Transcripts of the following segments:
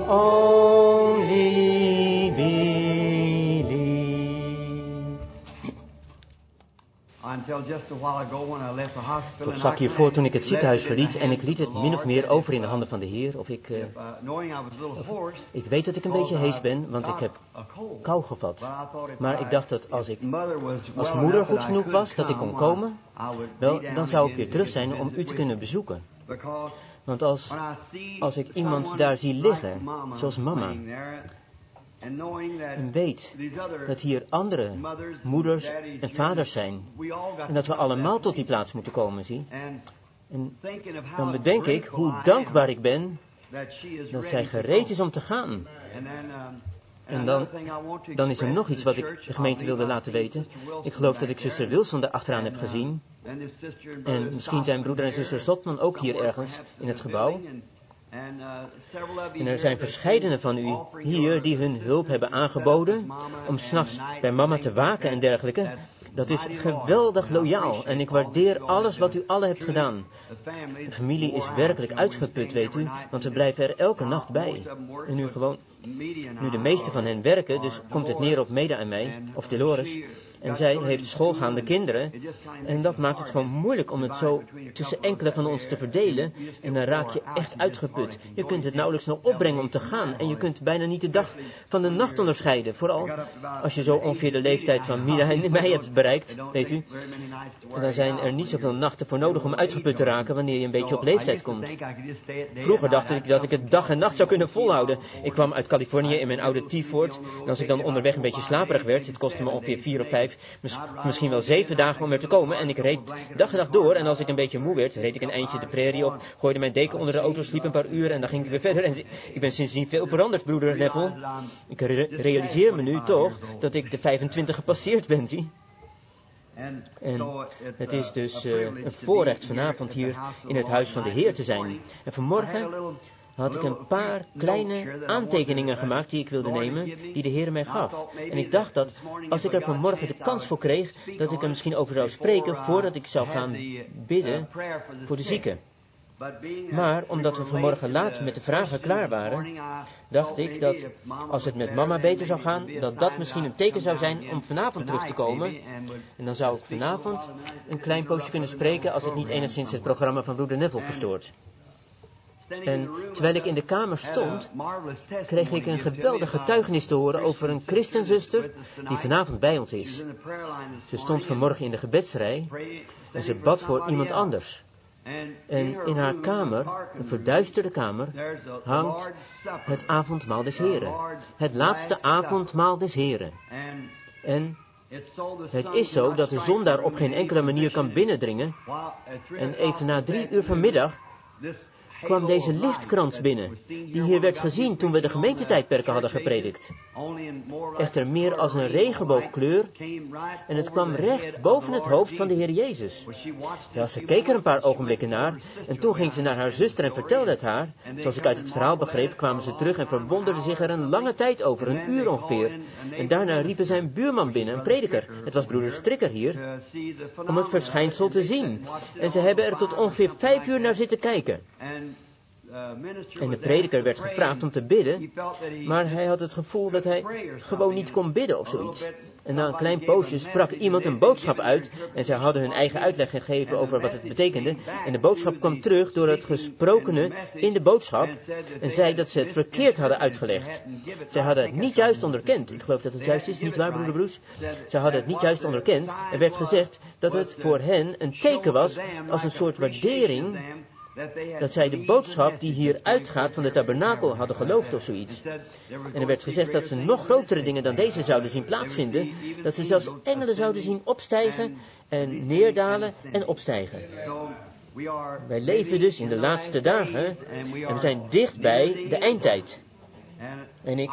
only believe. Tot vlak hiervoor toen ik het ziekenhuis verliet en ik liet het min of meer over in de handen van de Heer. Ik weet dat ik een beetje hees ben, want ik heb kou gevat. Maar ik dacht dat als moeder goed genoeg was, dat ik kon komen, wel, dan zou ik weer terug zijn om u te kunnen bezoeken. Want als ik iemand daar zie liggen, zoals mama, en weet dat hier andere moeders en vaders zijn, en dat we allemaal tot die plaats moeten komen, zie. En dan bedenk ik hoe dankbaar ik ben dat zij gereed is om te gaan. En dan is er nog iets wat ik de gemeente wilde laten weten. Ik geloof dat ik zuster Wilson daar achteraan heb gezien. En misschien zijn broeder en zuster Zotman ook hier ergens in het gebouw. En er zijn verscheidene van u hier die hun hulp hebben aangeboden om 's nachts bij mama te waken en dergelijke. Dat is geweldig loyaal en ik waardeer alles wat u allen hebt gedaan. De familie is werkelijk uitgeput, weet u, want we blijven er elke nacht bij. En nu de meeste van hen werken, dus komt het neer op Meda en mij, of Dolores. En zij heeft schoolgaande kinderen. En dat maakt het gewoon moeilijk om het zo tussen enkele van ons te verdelen. En dan raak je echt uitgeput. Je kunt het nauwelijks nog opbrengen om te gaan. En je kunt bijna niet de dag van de nacht onderscheiden. Vooral als je zo ongeveer de leeftijd van Mida en mij hebt bereikt, weet u. En dan zijn er niet zoveel nachten voor nodig om uitgeput te raken wanneer je een beetje op leeftijd komt. Vroeger dacht ik dat ik het dag en nacht zou kunnen volhouden. Ik kwam uit Californië in mijn oude T-Ford. En als ik dan onderweg een beetje slaperig werd, het kostte me ongeveer 4 of 5, misschien wel 7 dagen om er te komen. En ik reed dag en dag door. En als ik een beetje moe werd, reed ik een eindje de prairie op, gooide mijn deken onder de auto, sliep een paar uur en dan ging ik weer verder. En ik ben sindsdien veel veranderd, broeder Neville. Ik realiseer me nu toch dat ik de 25 gepasseerd ben, zie. En het is dus een voorrecht vanavond hier in het huis van de Heer te zijn. En vanmorgen had ik een paar kleine aantekeningen gemaakt die ik wilde nemen, die de Heer mij gaf. En ik dacht dat, als ik er vanmorgen de kans voor kreeg, dat ik er misschien over zou spreken voordat ik zou gaan bidden voor de zieken. Maar omdat we vanmorgen laat met de vragen klaar waren, dacht ik dat als het met mama beter zou gaan, dat dat misschien een teken zou zijn om vanavond terug te komen. En dan zou ik vanavond een klein poosje kunnen spreken als het niet enigszins het programma van broeder Neville verstoort. En terwijl ik in de kamer stond, kreeg ik een geweldig getuigenis te horen over een christenzuster die vanavond bij ons is. Ze stond vanmorgen in de gebedsrij en ze bad voor iemand anders. En in haar kamer, een verduisterde kamer, hangt het avondmaal des Heren. Het laatste avondmaal des Heren. En het is zo dat de zon daar op geen enkele manier kan binnendringen. En even na 3 uur vanmiddag kwam deze lichtkrans binnen, die hier werd gezien toen we de gemeentetijdperken hadden gepredikt. Echter meer als een regenboogkleur, en het kwam recht boven het hoofd van de Heer Jezus. Ja, ze keek er een paar ogenblikken naar, en toen ging ze naar haar zuster en vertelde het haar. Zoals ik uit het verhaal begreep, kwamen ze terug en verwonderden zich er een lange tijd over, 1 uur ongeveer. En daarna riepen zijn buurman binnen, een prediker. Het was broeder Strikker hier, om het verschijnsel te zien. En ze hebben er tot ongeveer 5 uur naar zitten kijken. En de prediker werd gevraagd om te bidden, maar hij had het gevoel dat hij gewoon niet kon bidden of zoiets. En na een klein poosje sprak iemand een boodschap uit en zij hadden hun eigen uitleg gegeven over wat het betekende. En de boodschap kwam terug door het gesprokene in de boodschap en zei dat ze het verkeerd hadden uitgelegd. Zij hadden het niet juist onderkend. Ik geloof dat het juist is, niet waar, broeder Bruce? Zij hadden het niet juist onderkend. Er werd gezegd dat het voor hen een teken was als een soort waardering dat zij de boodschap die hier uitgaat van de tabernakel hadden geloofd of zoiets. En er werd gezegd dat ze nog grotere dingen dan deze zouden zien plaatsvinden. Dat ze zelfs engelen zouden zien opstijgen en neerdalen en opstijgen. Wij leven dus in de laatste dagen en we zijn dicht bij de eindtijd. En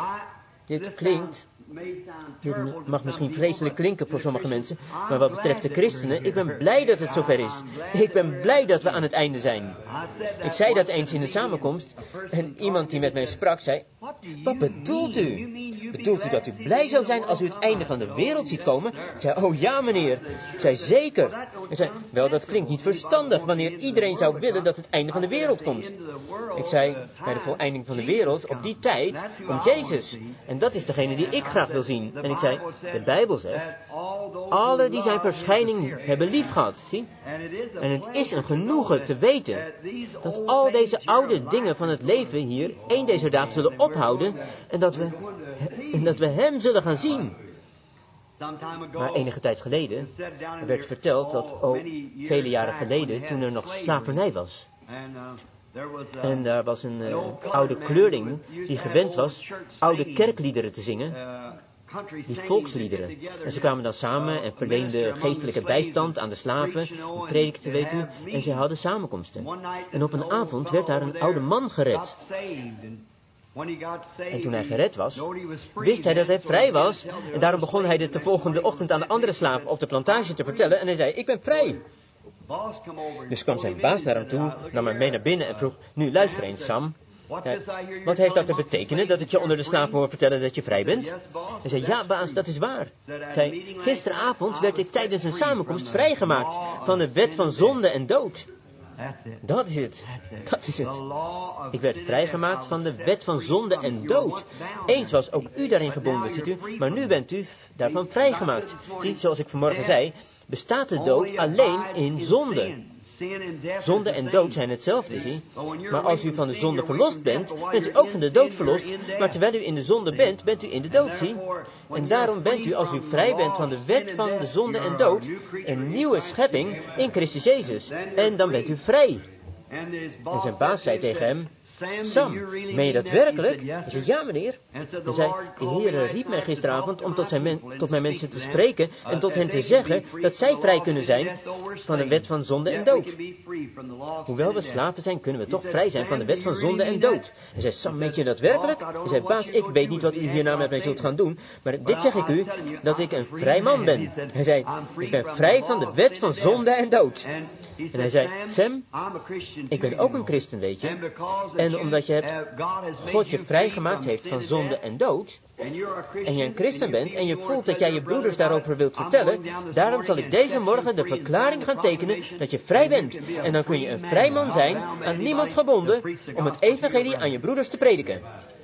dit mag misschien vreselijk klinken voor sommige mensen, maar wat betreft de christenen, ik ben blij dat het zover is. Ik ben blij dat we aan het einde zijn. Ik zei dat eens in de samenkomst en iemand die met mij sprak zei, wat bedoelt u? Bedoelt u dat u blij zou zijn als u het einde van de wereld ziet komen? Ik zei, oh ja meneer. Ik zei, zeker. Hij zei, wel dat klinkt niet verstandig wanneer iedereen zou willen dat het einde van de wereld komt. Ik zei, bij de voleinding van de wereld, op die tijd, komt Jezus. En dat is degene die ik graag wil zien. En ik zei, de Bijbel zegt, alle die zijn verschijning hebben lief gehad. Zie? En het is een genoegen te weten dat al deze oude dingen van het leven hier één deze dagen zullen ophouden en dat we hem zullen gaan zien. Maar enige tijd geleden werd verteld dat vele jaren geleden, toen er nog slavernij was. En daar was een oude kleurling die gewend was oude kerkliederen te zingen, die volksliederen. En ze kwamen dan samen en verleenden geestelijke bijstand aan de slaven, predikten, weet u, en ze hadden samenkomsten. En op een avond werd daar een oude man gered. En toen hij gered was, wist hij dat hij vrij was. En daarom begon hij dit de volgende ochtend aan de andere slaven op de plantage te vertellen. En hij zei, ik ben vrij. Dus kwam zijn baas naar hem toe, nam hem mee naar binnen en vroeg, nu luister eens Sam. Wat heeft dat te betekenen, dat ik je onder de slaven hoor vertellen dat je vrij bent? Hij zei, ja baas, dat is waar. Hij zei, gisteravond werd ik tijdens een samenkomst vrijgemaakt van de wet van zonde en dood. Dat is het. Dat is het. Ik werd vrijgemaakt van de wet van zonde en dood. Eens was ook u daarin gebonden, ziet u, maar nu bent u daarvan vrijgemaakt. Zie, zoals ik vanmorgen zei, bestaat de dood alleen in zonde. Zonde en dood zijn hetzelfde, zie. Maar als u van de zonde verlost bent, bent u ook van de dood verlost. Maar terwijl u in de zonde bent, bent u in de dood, zie. En daarom bent u, als u vrij bent van de wet van de zonde en dood, een nieuwe schepping in Christus Jezus. En dan bent u vrij. En zijn baas zei tegen hem, Sam, meen je dat werkelijk? Hij zei, ja meneer. Hij zei, de Heer riep mij gisteravond om tot mijn mensen te spreken en tot hen te zeggen dat zij vrij kunnen zijn van de wet van zonde en dood. Hoewel we slaven zijn, kunnen we toch vrij zijn van de wet van zonde en dood. Hij zei, Sam, meent je dat werkelijk? Hij zei, baas, ik weet niet wat u hierna met mij zult gaan doen, maar dit zeg ik u, dat ik een vrij man ben. Hij zei, ik ben vrij van de wet van zonde en dood. En hij zei, Sam, ik ben ook een christen, weet je. En omdat God je vrijgemaakt heeft van zonde en dood, en je een christen bent en je voelt dat jij je broeders daarover wilt vertellen, daarom zal ik deze morgen de verklaring gaan tekenen dat je vrij bent. En dan kun je een vrij man zijn, aan niemand gebonden, om het evangelie aan je broeders te prediken.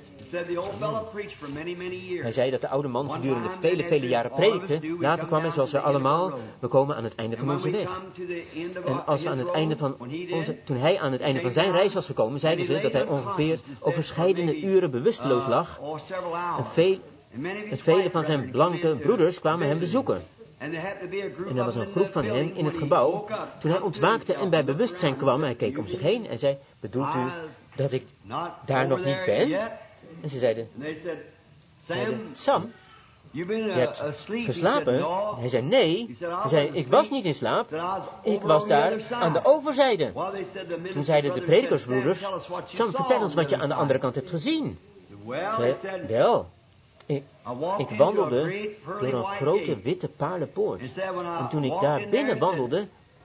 Hij zei dat de oude man gedurende vele jaren predikte. Later kwam hij, zoals wij allemaal, we komen aan het einde van onze weg. En als we aan het einde van toen hij aan het einde van zijn reis was gekomen, zeiden ze dat hij ongeveer overscheidene uren bewusteloos lag. En vele van zijn blanke broeders kwamen hem bezoeken. En er was een groep van hen in het gebouw. Toen hij ontwaakte en bij bewustzijn kwam, hij keek om zich heen en zei, bedoelt u dat ik daar nog niet ben? En ze zeiden, Sam, je hebt geslapen? Hij zei, nee. Hij zei, ik was niet in slaap. Ik was daar aan de overzijde. Toen zeiden de predikersbroeders, Sam, vertel ons wat je aan de andere kant hebt gezien. Hij zei, wel, ik wandelde door een grote witte paardenpoort. En toen ik daar binnen wandelde,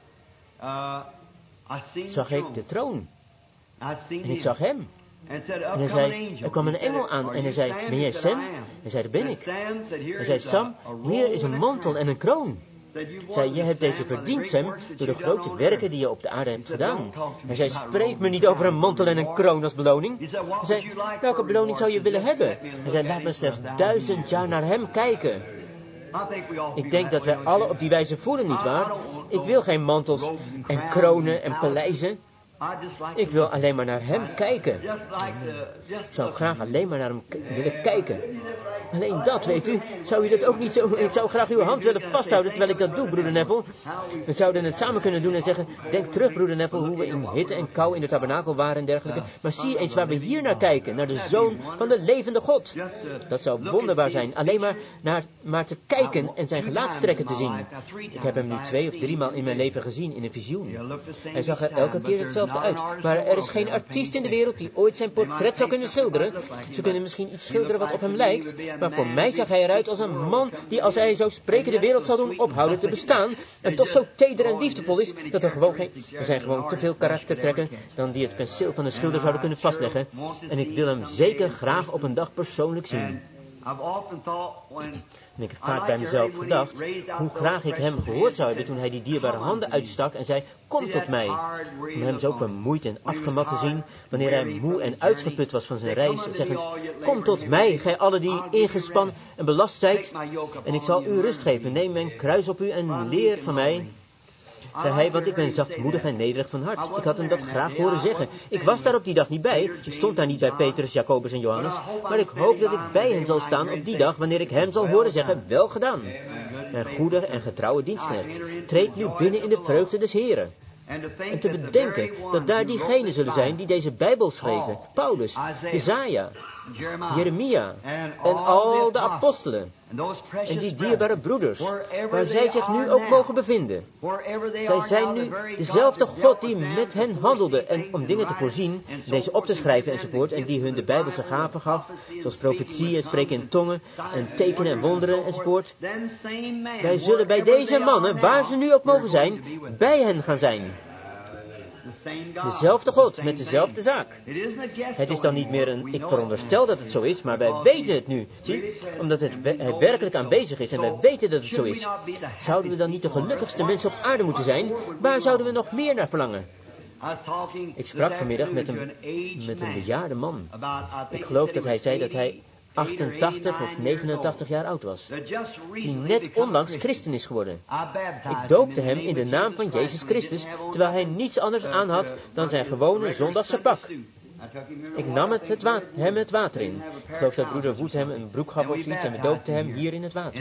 zag ik de troon. En ik zag hem. En hij zei, er kwam een engel aan en hij zei, ben jij Sam? Hij zei, dat ben ik. Hij zei, Sam, hier is een mantel en een kroon. Hij zei, je hebt deze verdiend, Sam, door de grote werken die je op de aarde hebt gedaan. Hij zei, spreek me niet over een mantel en een kroon als beloning. Hij zei, welke beloning zou je willen hebben? Hij zei, laat me slechts 1000 jaar naar hem kijken. Ik denk dat wij alle op die wijze voelen, nietwaar? Ik wil geen mantels en kronen en paleizen. Ik wil alleen maar naar hem kijken. Ik zou graag alleen maar naar hem willen kijken. Alleen dat, weet u. Zou u dat ook niet zo... Ik zou graag uw hand willen vasthouden terwijl ik dat doe, broeder Neville. We zouden het samen kunnen doen en zeggen, denk terug, broeder Neville, hoe we in hitte en kou in de tabernakel waren en dergelijke. Maar zie eens waar we hier naar kijken. Naar de Zoon van de levende God. Dat zou wonderbaar zijn. Alleen maar te kijken en zijn gelaatstrekken te zien. Ik heb hem nu 2 of 3 maal in mijn leven gezien in een visioen. Hij zag er elke keer hetzelfde uit. Maar er is geen artiest in de wereld die ooit zijn portret zou kunnen schilderen. Ze kunnen misschien iets schilderen wat op hem lijkt. Maar voor mij zag hij eruit als een man die, als hij zou spreken, de wereld zal doen ophouden te bestaan. En toch zo teder en liefdevol is dat er zijn gewoon te veel karaktertrekken dan die het penseel van de schilder zouden kunnen vastleggen. En ik wil hem zeker graag op een dag persoonlijk zien. En ik heb vaak bij mezelf gedacht hoe graag ik hem gehoord zou hebben toen hij die dierbare handen uitstak en zei, kom tot mij. Om hem zo vermoeid en afgemat te zien, wanneer hij moe en uitgeput was van zijn reis, zeggend, kom tot mij, gij allen die ingespannen en belast zijt, en ik zal u rust geven. Neem mijn kruis op u en leer van mij. Zei hij, want ik ben zachtmoedig en nederig van hart. Ik had hem dat graag horen zeggen. Ik was daar op die dag niet bij. Ik stond daar niet bij Petrus, Jacobus en Johannes. Maar ik hoop dat ik bij hen zal staan op die dag, wanneer ik hem zal horen zeggen, wel gedaan. Mijn goede en getrouwe dienstknecht, treed nu binnen in de vreugde des Heren. En te bedenken dat daar diegenen zullen zijn die deze Bijbel schreven. Paulus, Jesaja, Jeremia en al de apostelen. En die dierbare broeders, waar zij zich nu ook mogen bevinden. Zij zijn nu dezelfde God die met hen handelde en om dingen te voorzien, deze op te schrijven enzovoort, en die hun de Bijbelse gaven gaf, zoals profetie en spreken in tongen en tekenen en wonderen enzovoort. Wij zullen bij deze mannen, waar ze nu ook mogen zijn, bij hen gaan zijn. Dezelfde God, met dezelfde zaak. Het is dan niet meer een, ik veronderstel dat het zo is, maar wij weten het nu. Zie, omdat hij werkelijk aanwezig is en wij weten dat het zo is. Zouden we dan niet de gelukkigste mensen op aarde moeten zijn? Waar zouden we nog meer naar verlangen? Ik sprak vanmiddag met een bejaarde man. Ik geloof dat hij zei dat hij 88 of 89 jaar oud was, die net onlangs christen is geworden. Ik doopte hem in de naam van Jezus Christus, terwijl hij niets anders aan had dan zijn gewone zondagse pak. Ik nam hem het water in. Ik geloof dat broeder Wood hem een broek gaf of zoiets en we doopten hem hier in het water.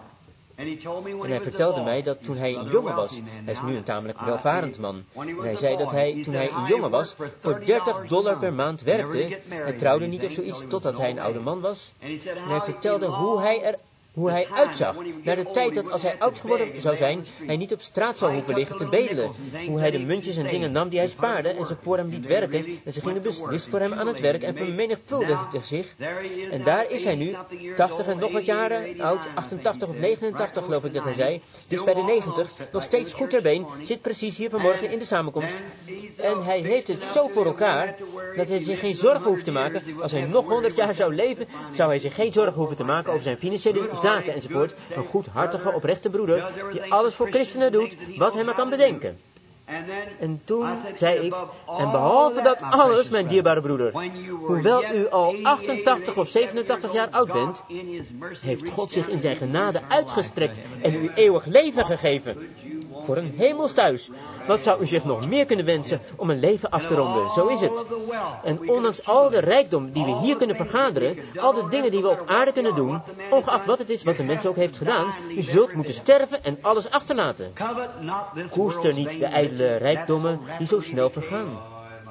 En hij vertelde mij dat toen hij een jongen was, hij is nu een tamelijk welvarend man, en hij zei dat hij, toen hij een jongen was, voor $30 per maand werkte, hij trouwde niet of zoiets totdat hij een oude man was. En hij vertelde hoe hij uitzag, naar de tijd dat als hij oud geworden zou zijn, hij niet op straat zou hoeven liggen te bedelen. Hoe hij de muntjes en dingen nam die hij spaarde en ze voor hem liet werken, en ze gingen beslist voor hem aan het werk en vermenigvuldigde zich. En daar is hij nu, 80 en nog wat jaren oud, 88 of 89 geloof ik dat hij zei, dus bij de 90, nog steeds goed ter been, zit precies hier vanmorgen in de samenkomst. En hij heeft het zo voor elkaar, dat hij zich geen zorgen hoeft te maken. Als hij nog 100 jaar zou leven, zou hij zich geen zorgen hoeven te maken over zijn financiële zaken enzovoort. Een goedhartige, oprechte broeder, die alles voor christenen doet, wat hij maar kan bedenken. En toen zei ik, en behalve dat alles, mijn dierbare broeder, hoewel u al 88 of 87 jaar oud bent, heeft God zich in zijn genade uitgestrekt en u eeuwig leven gegeven. Voor een hemels thuis. Wat zou u zich nog meer kunnen wensen om een leven af te ronden? Zo is het. En ondanks al de rijkdom die we hier kunnen vergaderen, al de dingen die we op aarde kunnen doen, ongeacht wat het is wat de mens ook heeft gedaan, u zult moeten sterven en alles achterlaten. Koester niet de ijdele rijkdommen die zo snel vergaan.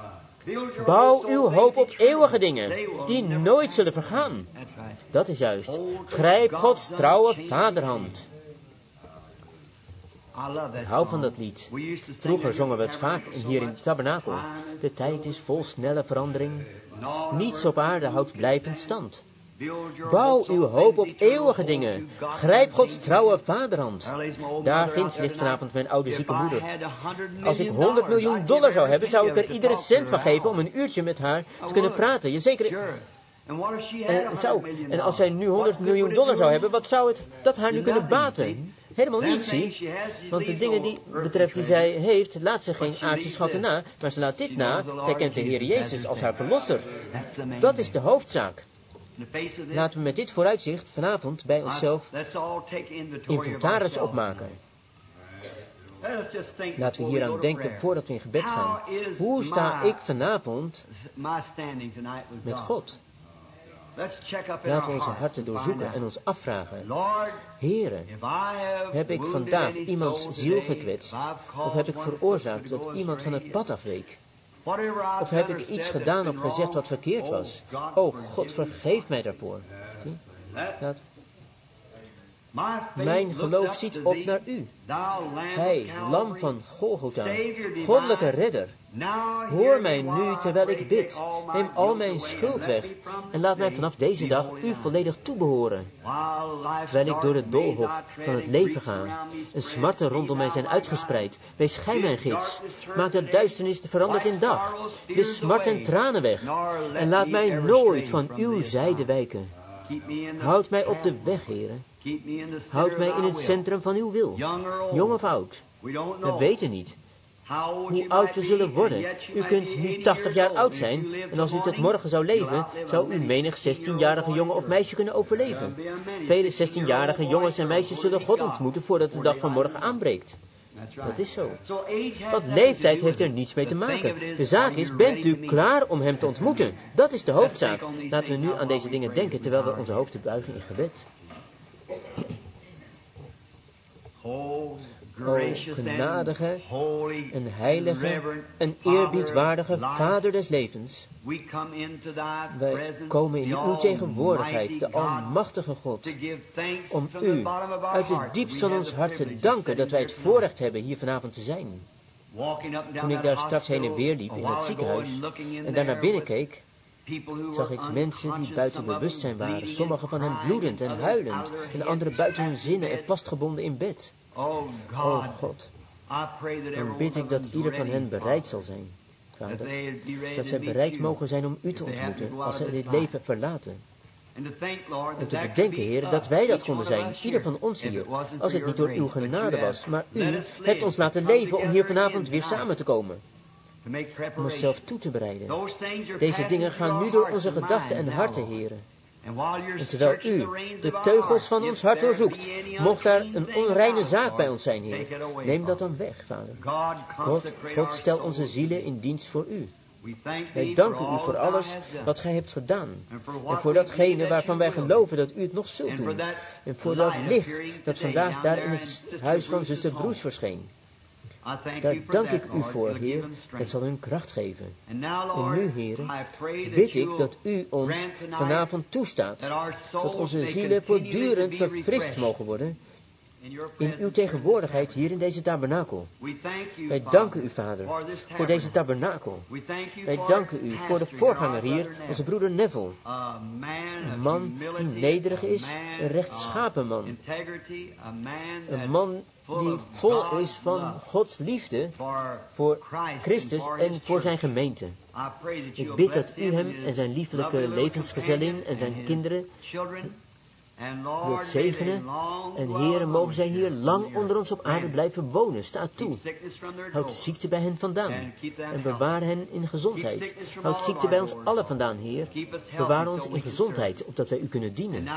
Bouw uw hoop op eeuwige dingen, die nooit zullen vergaan. Dat is juist. Grijp Gods trouwe vaderhand. Ik hou van dat lied. Vroeger zongen we het vaak hier in het tabernakel. De tijd is vol snelle verandering. Niets op aarde houdt blijvend stand. Bouw uw hoop op eeuwige dingen. Grijp Gods trouwe vaderhand. Daar ginds ligt vanavond mijn oude zieke moeder. Als ik $100 miljoen zou hebben, zou ik er iedere cent van geven om een uurtje met haar te kunnen praten. Jazeker. En als zij nu $100 miljoen zou hebben, wat zou het dat haar nu kunnen baten? Helemaal niets, zie. Want de dingen die betreft die zij heeft, laat ze geen aardse schatten na, maar ze laat dit na. Zij kent de Heer Jezus als haar verlosser. Dat is de hoofdzaak. Laten we met dit vooruitzicht vanavond bij onszelf inventaris opmaken. Laten we hieraan denken voordat we in gebed gaan. Hoe sta ik vanavond met God? Laten we onze harten doorzoeken en ons afvragen. Heere, heb ik vandaag iemands ziel gekwetst? Of heb ik veroorzaakt dat iemand van het pad afweek? Of heb ik iets gedaan of gezegd wat verkeerd was? O God, vergeef mij daarvoor. Zie? Mijn geloof ziet op naar u. Gij, lam van Golgotha, goddelijke redder. Hoor mij nu terwijl ik bid. Neem al mijn schuld weg. En laat mij vanaf deze dag u volledig toebehoren. Terwijl ik door het doolhof van het leven ga. En smarten rondom mij zijn uitgespreid. Wees gij mijn gids. Maak dat duisternis veranderd in dag. Wis smart en tranen weg. En laat mij nooit van uw zijde wijken. Houd mij op de weg, Heere. Houd mij in het centrum van uw wil. Jong of oud. We weten niet hoe oud we zullen worden. U kunt nu 80 jaar oud zijn, en als u tot morgen zou leven, zou u menig 16-jarige jongen of meisje kunnen overleven. Vele 16-jarige jongens en meisjes zullen God ontmoeten voordat de dag van morgen aanbreekt. Dat is zo. Want leeftijd heeft er niets mee te maken. De zaak is, bent u klaar om hem te ontmoeten? Dat is de hoofdzaak. Laten we nu aan deze dingen denken, terwijl we onze hoofden buigen in gebed. O genadige en heilige en eerbiedwaardige Vader des levens, wij komen in uw tegenwoordigheid, de almachtige God, om u uit het diepst van ons hart te danken dat wij het voorrecht hebben hier vanavond te zijn. Toen ik daar straks heen en weer liep in het ziekenhuis en daar naar binnen keek, zag ik mensen die buiten bewustzijn waren, sommigen van hen bloedend en huilend, en anderen buiten hun zinnen en vastgebonden in bed. O God, dan bid ik dat ieder van hen bereid zal zijn, Vader, dat zij bereid mogen zijn om u te ontmoeten als zij dit leven verlaten. En te bedenken, Heer, dat wij dat konden zijn, ieder van ons hier, als het niet door uw genade was, maar u hebt ons laten leven om hier vanavond weer samen te komen. Om onszelf toe te bereiden. Deze dingen gaan nu door onze gedachten en harten, Heere. En terwijl u de teugels van ons hart doorzoekt, mocht daar een onreine zaak bij ons zijn, Heer. Neem dat dan weg, Vader. God, stel onze zielen in dienst voor u. Wij danken u voor alles wat gij hebt gedaan. En voor datgene waarvan wij geloven dat u het nog zult doen. En voor dat licht dat vandaag daar in het huis van zuster Bruce verscheen. Daar dank ik u voor, Heer. Het zal hun kracht geven. En nu, Heer, bid ik dat u ons vanavond toestaat, dat onze zielen voortdurend verfrist mogen worden in uw tegenwoordigheid hier in deze tabernakel. Wij danken u, Vader, voor deze tabernakel. Wij danken u voor de voorganger hier, onze broeder Neville. Een man die nederig is, een rechtschapen man. Een man die vol is van Gods liefde voor Christus en voor zijn gemeente. Ik bid dat u hem en zijn liefelijke levensgezellin en zijn kinderen wilt zegenen. En Heere, mogen zij hier lang onder ons op aarde blijven wonen. Sta toe. Houd ziekte bij hen vandaan. En bewaar hen in gezondheid. Houd ziekte bij ons allen vandaan, Heer. Bewaar ons in gezondheid, opdat wij u kunnen dienen.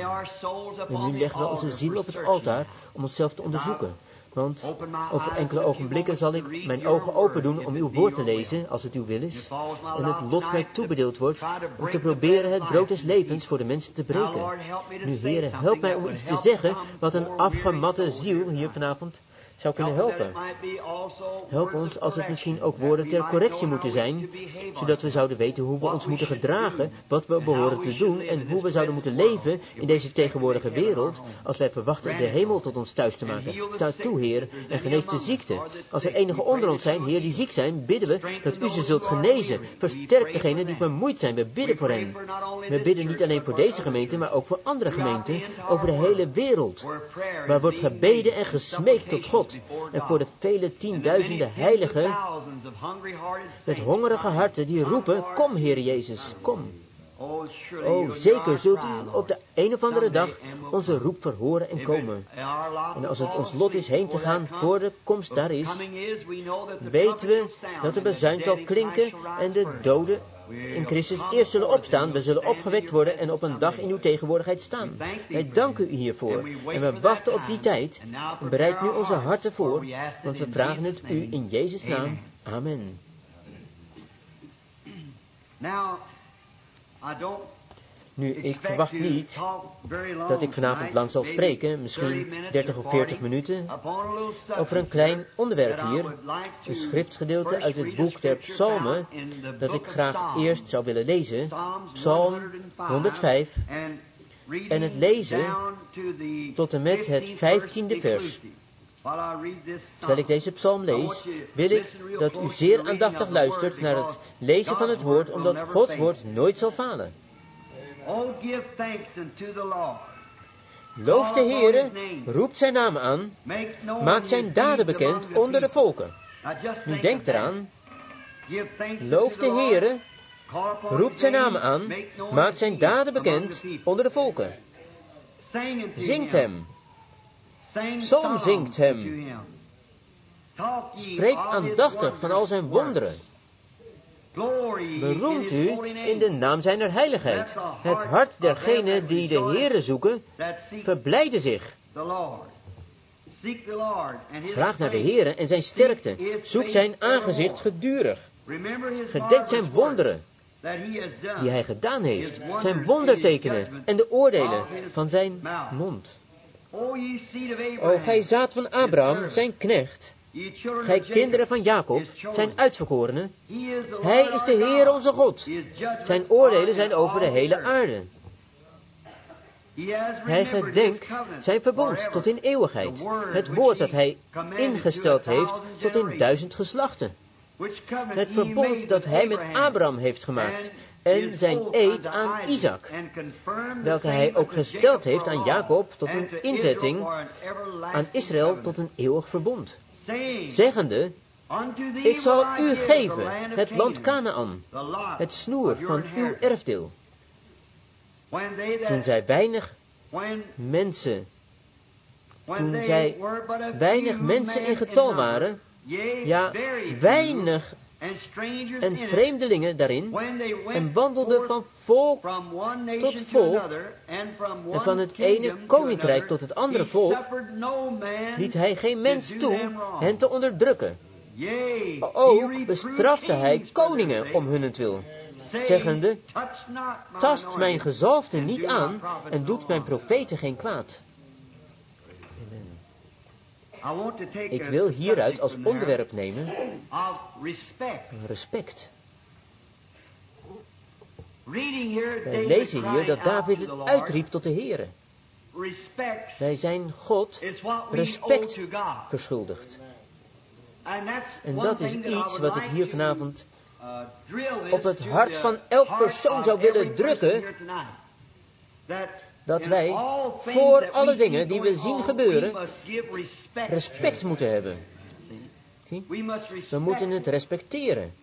En nu leggen we onze ziel op het altaar om onszelf te onderzoeken. Want over enkele ogenblikken zal ik mijn ogen open doen om uw woord te lezen, als het uw wil is. En het lot mij toebedeeld wordt om te proberen het brood des levens voor de mensen te breken. Nu, Heere, help mij om iets te zeggen wat een afgematte ziel hier vanavond zou kunnen helpen. Help ons als het misschien ook woorden ter correctie moeten zijn, zodat we zouden weten hoe we ons moeten gedragen, wat we behoren te doen en hoe we zouden moeten leven in deze tegenwoordige wereld, als wij verwachten de hemel tot ons thuis te maken. Sta toe, Heer, en genees de ziekte. Als er enigen onder ons zijn, Heer, die ziek zijn, bidden we dat u ze zult genezen. Versterk degenen die vermoeid zijn. We bidden voor hen. We bidden niet alleen voor deze gemeente, maar ook voor andere gemeenten over de hele wereld, waar wordt gebeden en gesmeekt tot God. En voor de vele tienduizenden heiligen met hongerige harten die roepen, kom Heere Jezus, kom. O, zeker zult u op de een of andere dag onze roep verhoren en komen. En als het ons lot is heen te gaan voor de komst daar is, weten we dat de bazuin zal klinken en de doden in Christus eerst zullen opstaan. We zullen opgewekt worden en op een dag in uw tegenwoordigheid staan. Wij danken u hiervoor. En we wachten op die tijd. Bereid nu onze harten voor, want we vragen het u in Jezus' naam. Amen. Nu, ik verwacht niet dat ik vanavond lang zal spreken, misschien 30 of 40 minuten, over een klein onderwerp hier, een schriftgedeelte uit het boek der Psalmen, dat ik graag eerst zou willen lezen, Psalm 105, en het lezen tot en met het 15e vers. Terwijl ik deze psalm lees, wil ik dat u zeer aandachtig luistert naar het lezen van het woord, omdat Gods woord nooit zal falen. Loof de Heere, roept zijn naam aan, maakt zijn daden bekend onder de volken. Nu denk eraan, loof de Heere, Roept zijn naam aan, maakt zijn daden bekend onder de volken. Zingt hem. Psalm zingt hem. Spreekt aandachtig van al zijn wonderen. Beroemt u in de naam zijner heiligheid. Het hart dergenen die de Heere zoeken, verblijde zich. Vraag naar de Heere en zijn sterkte. Zoek zijn aangezicht gedurig. Gedenk zijn wonderen die hij gedaan heeft. Zijn wondertekenen en de oordelen van zijn mond. O gij zaad van Abraham, zijn knecht. Gij kinderen van Jacob, zijn uitverkorenen. Hij is de Heer onze God. Zijn oordelen zijn over de hele aarde. Hij gedenkt zijn verbond tot in eeuwigheid. Het woord dat hij ingesteld heeft tot in 1000 geslachten. Het verbond dat hij met Abraham heeft gemaakt. En zijn eed aan Isaac. Welke hij ook gesteld heeft aan Jacob tot een inzetting. Aan Israël tot een eeuwig verbond. Zeggende, ik zal u geven het land Kanaan, het snoer van uw erfdeel. Toen zij weinig mensen in getal waren, ja, weinig en vreemdelingen daarin, en wandelden van volk tot volk, en van het ene koninkrijk tot het andere volk, liet hij geen mens toe hen te onderdrukken. Ook bestrafte hij koningen om hunnentwil, zeggende, tast mijn gezalfde niet aan, en doet mijn profeten geen kwaad. Ik wil hieruit als onderwerp nemen respect. Wij lezen hier dat David het uitriep tot de Heere. Wij zijn God respect verschuldigd. En dat is iets wat ik hier vanavond op het hart van elk persoon zou willen drukken. Dat wij voor alle dingen die we zien gebeuren, respect moeten hebben. We moeten het respecteren.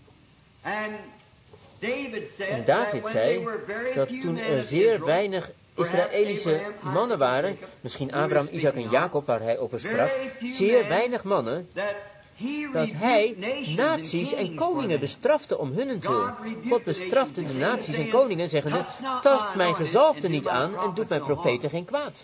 En David zei dat toen er zeer weinig Israëlische mannen waren, misschien Abraham, Isaac en Jacob waar hij over sprak, zeer weinig mannen, dat hij naties en koningen bestrafte om hunnentwil. God bestrafte de naties en koningen, zeggende, tast mijn gezalfde niet aan en doet mijn profeten geen kwaad.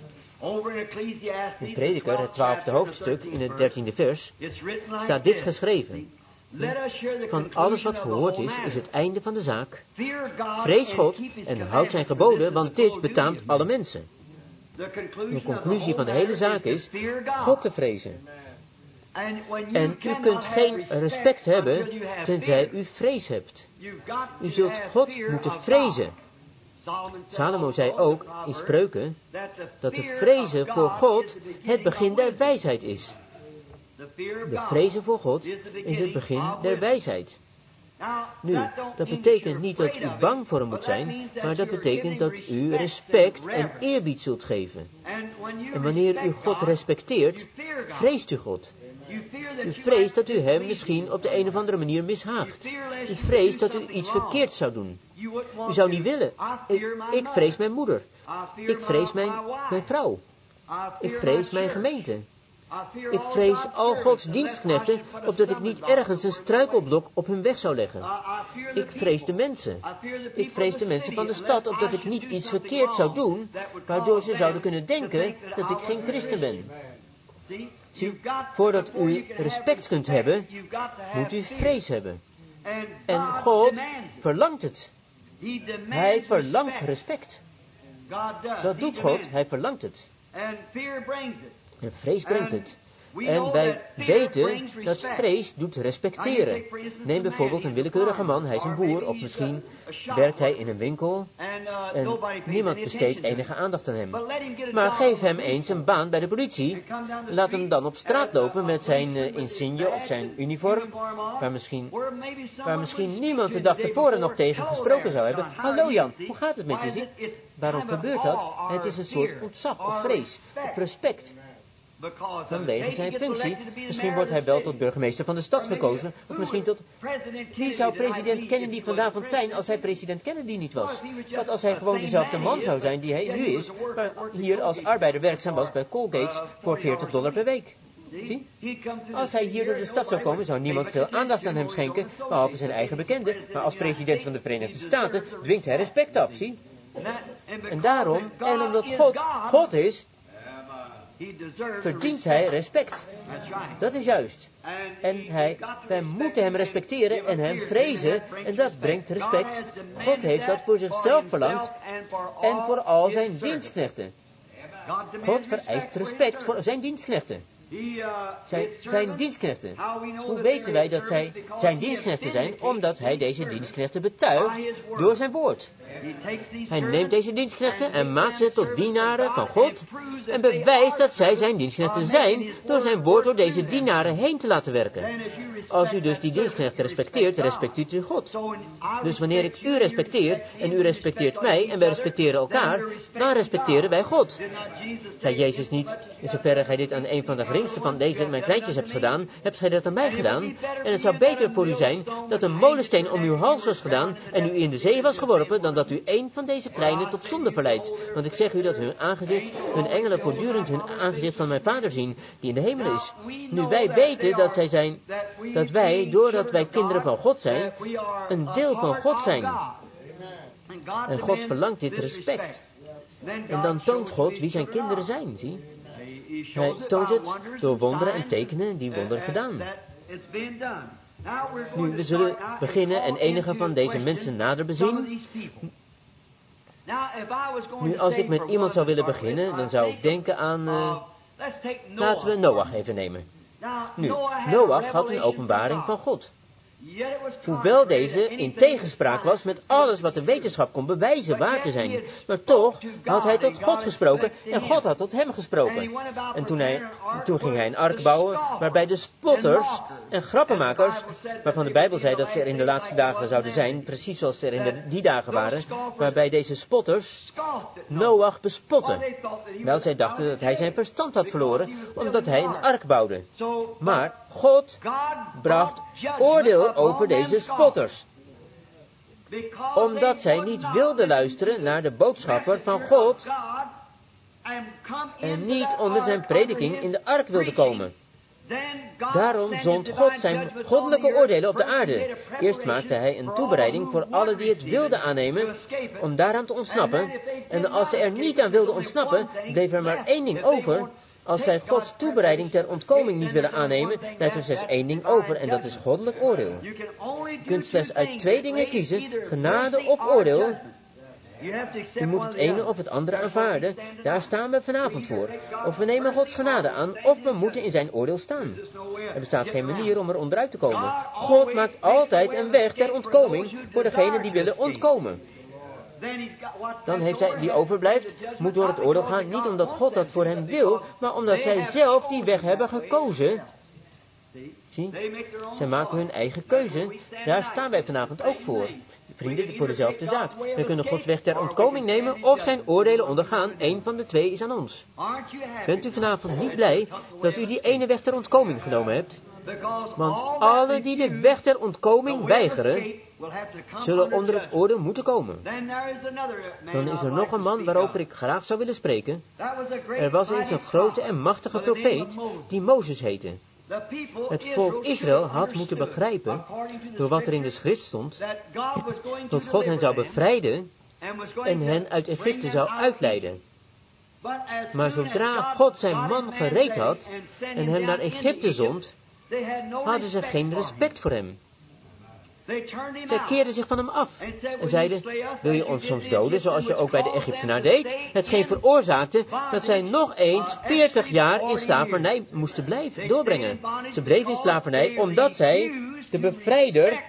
In Prediker, het 12e hoofdstuk, in het 13e vers, staat dit geschreven. Van alles wat gehoord is het einde van de zaak. Vrees God en houd zijn geboden, want dit betaamt alle mensen. De conclusie van de hele zaak is God te vrezen. En u kunt geen respect hebben tenzij u vrees hebt. U zult God moeten vrezen. Salomo zei ook in Spreuken dat de vrezen voor God het begin der wijsheid is. De vrezen voor God is het begin der wijsheid. Nu, dat betekent niet dat u bang voor hem moet zijn, maar dat betekent dat u respect en eerbied zult geven. En wanneer u God respecteert, vreest u God. U vreest dat u hem misschien op de een of andere manier mishaagt. U vreest dat u iets verkeerds zou doen. U zou niet willen. Ik vrees mijn moeder. Ik vrees mijn vrouw. Ik vrees mijn gemeente. Ik vrees al Gods dienstknechten, opdat ik niet ergens een struikelblok op hun weg zou leggen. Ik vrees de mensen. Ik vrees de mensen van de stad, opdat ik niet iets verkeerds zou doen, waardoor ze zouden kunnen denken dat ik geen christen ben. Zie, voordat u respect kunt hebben, moet u vrees hebben. En God verlangt het. Hij verlangt respect. Dat doet God, hij verlangt het. En vrees brengt het. En wij weten dat vrees doet respecteren. Neem bijvoorbeeld een willekeurige man, hij is een boer, of misschien werkt hij in een winkel en niemand besteedt enige aandacht aan hem. Maar geef hem eens een baan bij de politie. Laat hem dan op straat lopen met zijn insigne of zijn uniform, waar misschien niemand de dag tevoren nog tegen gesproken zou hebben. Hallo Jan, hoe gaat het met je? Waarom gebeurt dat? Het is een soort ontzag of vrees, of respect. Vanwege zijn functie. Misschien wordt hij wel tot burgemeester van de stad gekozen. Of misschien tot... Wie zou president Kennedy vanavond zijn als hij president Kennedy niet was? Wat als hij gewoon dezelfde man zou zijn die hij nu is, maar hier als arbeider werkzaam was bij Colgate voor $40 per week? Zie? Als hij hier door de stad zou komen, zou niemand veel aandacht aan hem schenken, behalve zijn eigen bekenden. Maar als president van de Verenigde Staten dwingt hij respect af, zie? En daarom, en omdat God God is, verdient hij respect. Dat is juist. En wij moeten hem respecteren en hem vrezen, en dat brengt respect. God heeft dat voor zichzelf verlangd en voor al zijn dienstknechten. God vereist respect voor zijn dienstknechten. Zijn dienstknechten. Hoe weten wij dat zij zijn dienstknechten zijn? Omdat hij deze dienstknechten betuigt door zijn woord. Hij neemt deze dienstknechten en maakt ze tot dienaren van God en bewijst dat zij zijn dienstknechten zijn door zijn woord door deze dienaren heen te laten werken. Als u dus die dienstknechten respecteert, respecteert u God. Dus wanneer ik u respecteer en u respecteert mij en wij respecteren elkaar, dan respecteren wij God. Zei Jezus niet, in zoverre gij dit aan een van de geringste van deze mijn kleintjes hebt gedaan, hebt gij dat aan mij gedaan? En het zou beter voor u zijn dat een molensteen om uw hals was gedaan en u in de zee was geworpen, dan dat u een van deze kleinen tot zonde verleidt. Want ik zeg u dat hun aangezicht, hun engelen voortdurend hun aangezicht van mijn Vader zien, die in de hemel is. Nu wij weten dat wij, doordat wij kinderen van God zijn, een deel van God zijn. En God verlangt dit respect. En dan toont God wie zijn kinderen zijn, zie? Hij toont het door wonderen en tekenen die worden gedaan. Nu, we zullen beginnen en enige van deze mensen nader bezien. Nu, als ik met iemand zou willen beginnen, dan zou ik denken aan... laten we Noach even nemen. Nu, Noach had een openbaring van God. Hoewel deze in tegenspraak was met alles wat de wetenschap kon bewijzen waar te zijn. Maar toch had hij tot God gesproken en God had tot hem gesproken. En toen ging hij een ark bouwen waarbij de spotters en grappenmakers, waarvan de Bijbel zei dat ze er in de laatste dagen zouden zijn, precies zoals ze er in die dagen waren, waarbij deze spotters Noach bespotten. Wel, zij dachten dat hij zijn verstand had verloren, omdat hij een ark bouwde. Maar God bracht oordeel over deze spotters. Omdat zij niet wilden luisteren naar de boodschapper van God en niet onder zijn prediking in de ark wilden komen. Daarom zond God zijn goddelijke oordelen op de aarde. Eerst maakte hij een toebereiding voor allen die het wilden aannemen om daaraan te ontsnappen. En als ze er niet aan wilden ontsnappen, bleef er maar één ding over. Als zij Gods toebereiding ter ontkoming niet willen aannemen, blijft er slechts één ding over en dat is goddelijk oordeel. Je kunt slechts uit twee dingen kiezen, genade of oordeel. U moet het ene of het andere aanvaarden. Daar staan we vanavond voor. Of we nemen Gods genade aan, of we moeten in zijn oordeel staan. Er bestaat geen manier om er onderuit te komen. God maakt altijd een weg ter ontkoming voor degenen die willen ontkomen. Dan heeft hij, wie overblijft, moet door het oordeel gaan, niet omdat God dat voor hen wil, maar omdat zij zelf die weg hebben gekozen. Zie, zij maken hun eigen keuze. Daar staan wij vanavond ook voor. Vrienden, voor dezelfde zaak. We kunnen Gods weg ter ontkoming nemen of zijn oordelen ondergaan. Eén van de twee is aan ons. Bent u vanavond niet blij dat u die ene weg ter ontkoming genomen hebt? Want alle die de weg ter ontkoming weigeren, zullen onder het oordeel moeten komen. Dan is er nog een man waarover ik graag zou willen spreken. Er was eens een grote en machtige profeet die Mozes heette. Het volk Israël had moeten begrijpen, door wat er in de schrift stond, dat God hen zou bevrijden en hen uit Egypte zou uitleiden. Maar zodra God zijn man gereed had en hem naar Egypte zond, hadden ze geen respect voor hem. Zij keerden zich van hem af en zeiden, wil je ons soms doden zoals je ook bij de Egyptenaar deed? Hetgeen veroorzaakte dat zij nog eens 40 jaar in slavernij moesten blijven doorbrengen. Ze bleven in slavernij omdat zij de bevrijder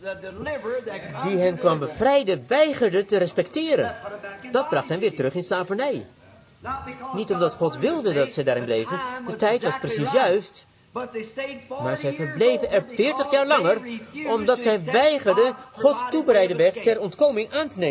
die hen kwam bevrijden weigerden te respecteren. Dat bracht hen weer terug in slavernij. Niet omdat God wilde dat zij daarin bleven, de tijd was precies juist. Maar zij verbleven er 40 jaar langer, omdat zij weigerden Gods toebereide weg ter ontkoming aan te nemen.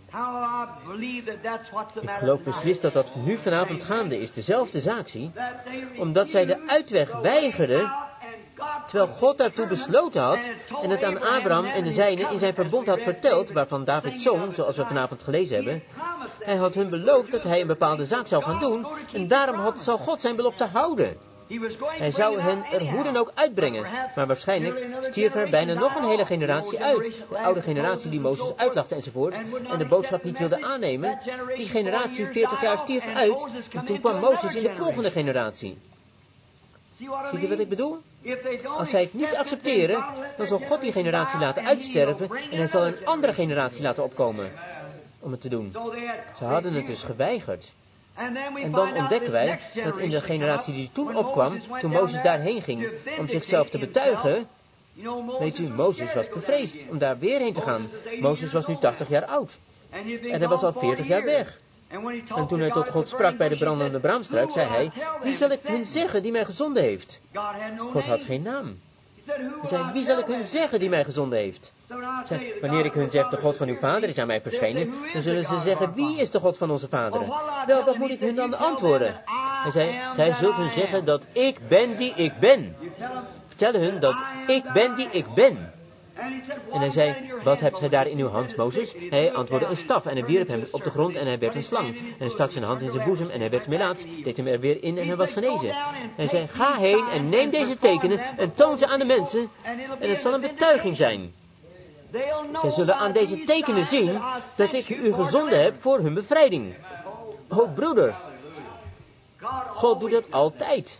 Ik geloof beslist dat dat nu vanavond gaande is. Dezelfde zaak, zie. Omdat zij de uitweg weigerden, terwijl God daartoe besloten had en het aan Abraham en de zijnen in zijn verbond had verteld, waarvan David zong, zoals we vanavond gelezen hebben. Hij had hun beloofd dat hij een bepaalde zaak zou gaan doen en daarom zal God zijn belofte houden. Hij zou hen er hoe dan ook uitbrengen, maar waarschijnlijk stierf er bijna nog een hele generatie uit. De oude generatie die Mozes uitlachte enzovoort en de boodschap niet wilde aannemen. Die generatie 40 jaar stierf uit en toen kwam Mozes in de volgende generatie. Ziet u wat ik bedoel? Als zij het niet accepteren, dan zal God die generatie laten uitsterven en hij zal een andere generatie laten opkomen om het te doen. Ze hadden het dus geweigerd. En dan ontdekken wij dat in de generatie die toen opkwam, toen Mozes daarheen ging om zichzelf te betuigen, weet u, Mozes was bevreesd om daar weer heen te gaan. Mozes was nu 80 jaar oud en hij was al 40 jaar weg. En toen hij tot God sprak bij de brandende braamstruik, zei hij, wie zal ik hun zeggen die mij gezonden heeft? God had geen naam. Hij zei, wie zal ik hun zeggen die mij gezonden heeft? Zei, wanneer ik hun zeg, de God van uw vader is aan mij verschenen, dan zullen ze zeggen, wie is de God van onze vaderen? Wel, wat moet ik hun dan antwoorden? Hij zei, gij zult hun zeggen dat ik ben die ik ben. Vertel hun dat ik ben die ik ben. En hij zei, wat hebt gij daar in uw hand, Mozes? Hij antwoordde, een staf, en hij wierp hem op de grond en hij werd een slang. En hij stak zijn hand in zijn boezem en hij werd melaats, deed hem er weer in en hij was genezen. En hij zei, ga heen en neem deze tekenen en toon ze aan de mensen en het zal een betuiging zijn. Zij zullen aan deze tekenen zien dat ik u gezonden heb voor hun bevrijding. O broeder, God doet dat altijd.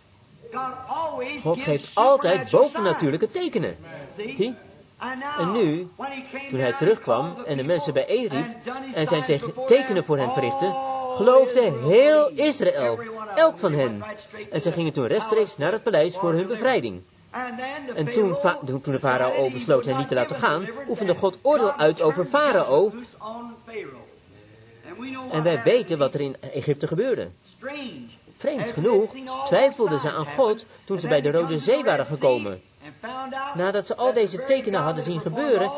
God geeft altijd bovennatuurlijke tekenen. Zie? En nu, toen hij terugkwam en de mensen bijeenriep en zijn tekenen voor hen verrichtte, geloofde heel Israël, elk van hen. En zij gingen toen rechtstreeks naar het paleis voor hun bevrijding. En toen de farao besloot hen niet te laten gaan, oefende God oordeel uit over farao. En wij weten wat er in Egypte gebeurde. Vreemd genoeg twijfelden ze aan God toen ze bij de Rode Zee waren gekomen. Nadat ze al deze tekenen hadden zien gebeuren,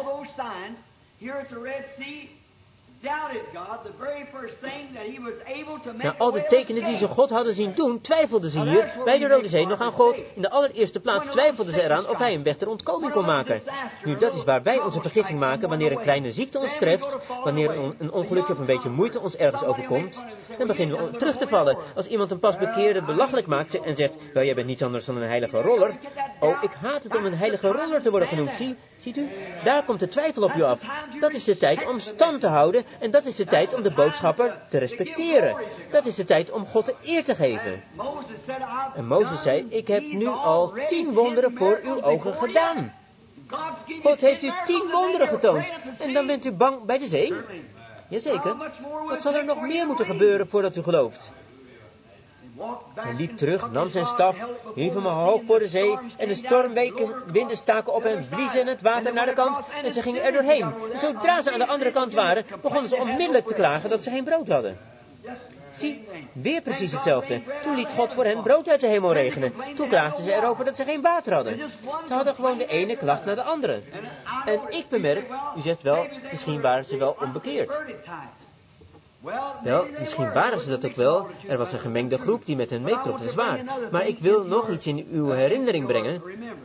na al de tekenen die ze God hadden zien doen, twijfelden ze hier bij de Rode Zee nog aan God. In de allereerste plaats twijfelden ze eraan of hij een weg ter ontkoming kon maken. Nu, dat is waar wij onze vergissing maken wanneer een kleine ziekte ons treft, wanneer een ongelukje of een beetje moeite ons ergens overkomt. Dan beginnen we terug te vallen. Als iemand een pasbekeerde belachelijk maakt en zegt, wel, jij bent niets anders dan een heilige roller. Oh, ik haat het om een heilige roller te worden genoemd. Ziet u? Daar komt de twijfel op u af. Dat is de tijd om stand te houden en dat is de tijd om de boodschapper te respecteren. Dat is de tijd om God de eer te geven. En Mozes zei, ik heb nu al 10 wonderen voor uw ogen gedaan. God heeft u 10 wonderen getoond. En dan bent u bang bij de zee? Jazeker. Wat zal er nog meer moeten gebeuren voordat u gelooft? Hij liep terug, nam zijn staf, hief hem hoog voor de zee en de stormwinden staken op en bliezen het water naar de kant en ze gingen er doorheen. En zodra ze aan de andere kant waren, begonnen ze onmiddellijk te klagen dat ze geen brood hadden. Zie, weer precies hetzelfde. Toen liet God voor hen brood uit de hemel regenen. Toen klaagden ze erover dat ze geen water hadden. Ze hadden gewoon de ene klacht naar de andere. En ik bemerk, u zegt wel, misschien waren ze wel onbekeerd. Wel, misschien waren ze dat ook wel. Er was een gemengde groep die met hen meetrok, dat is waar. Maar ik wil nog iets in uw herinnering brengen.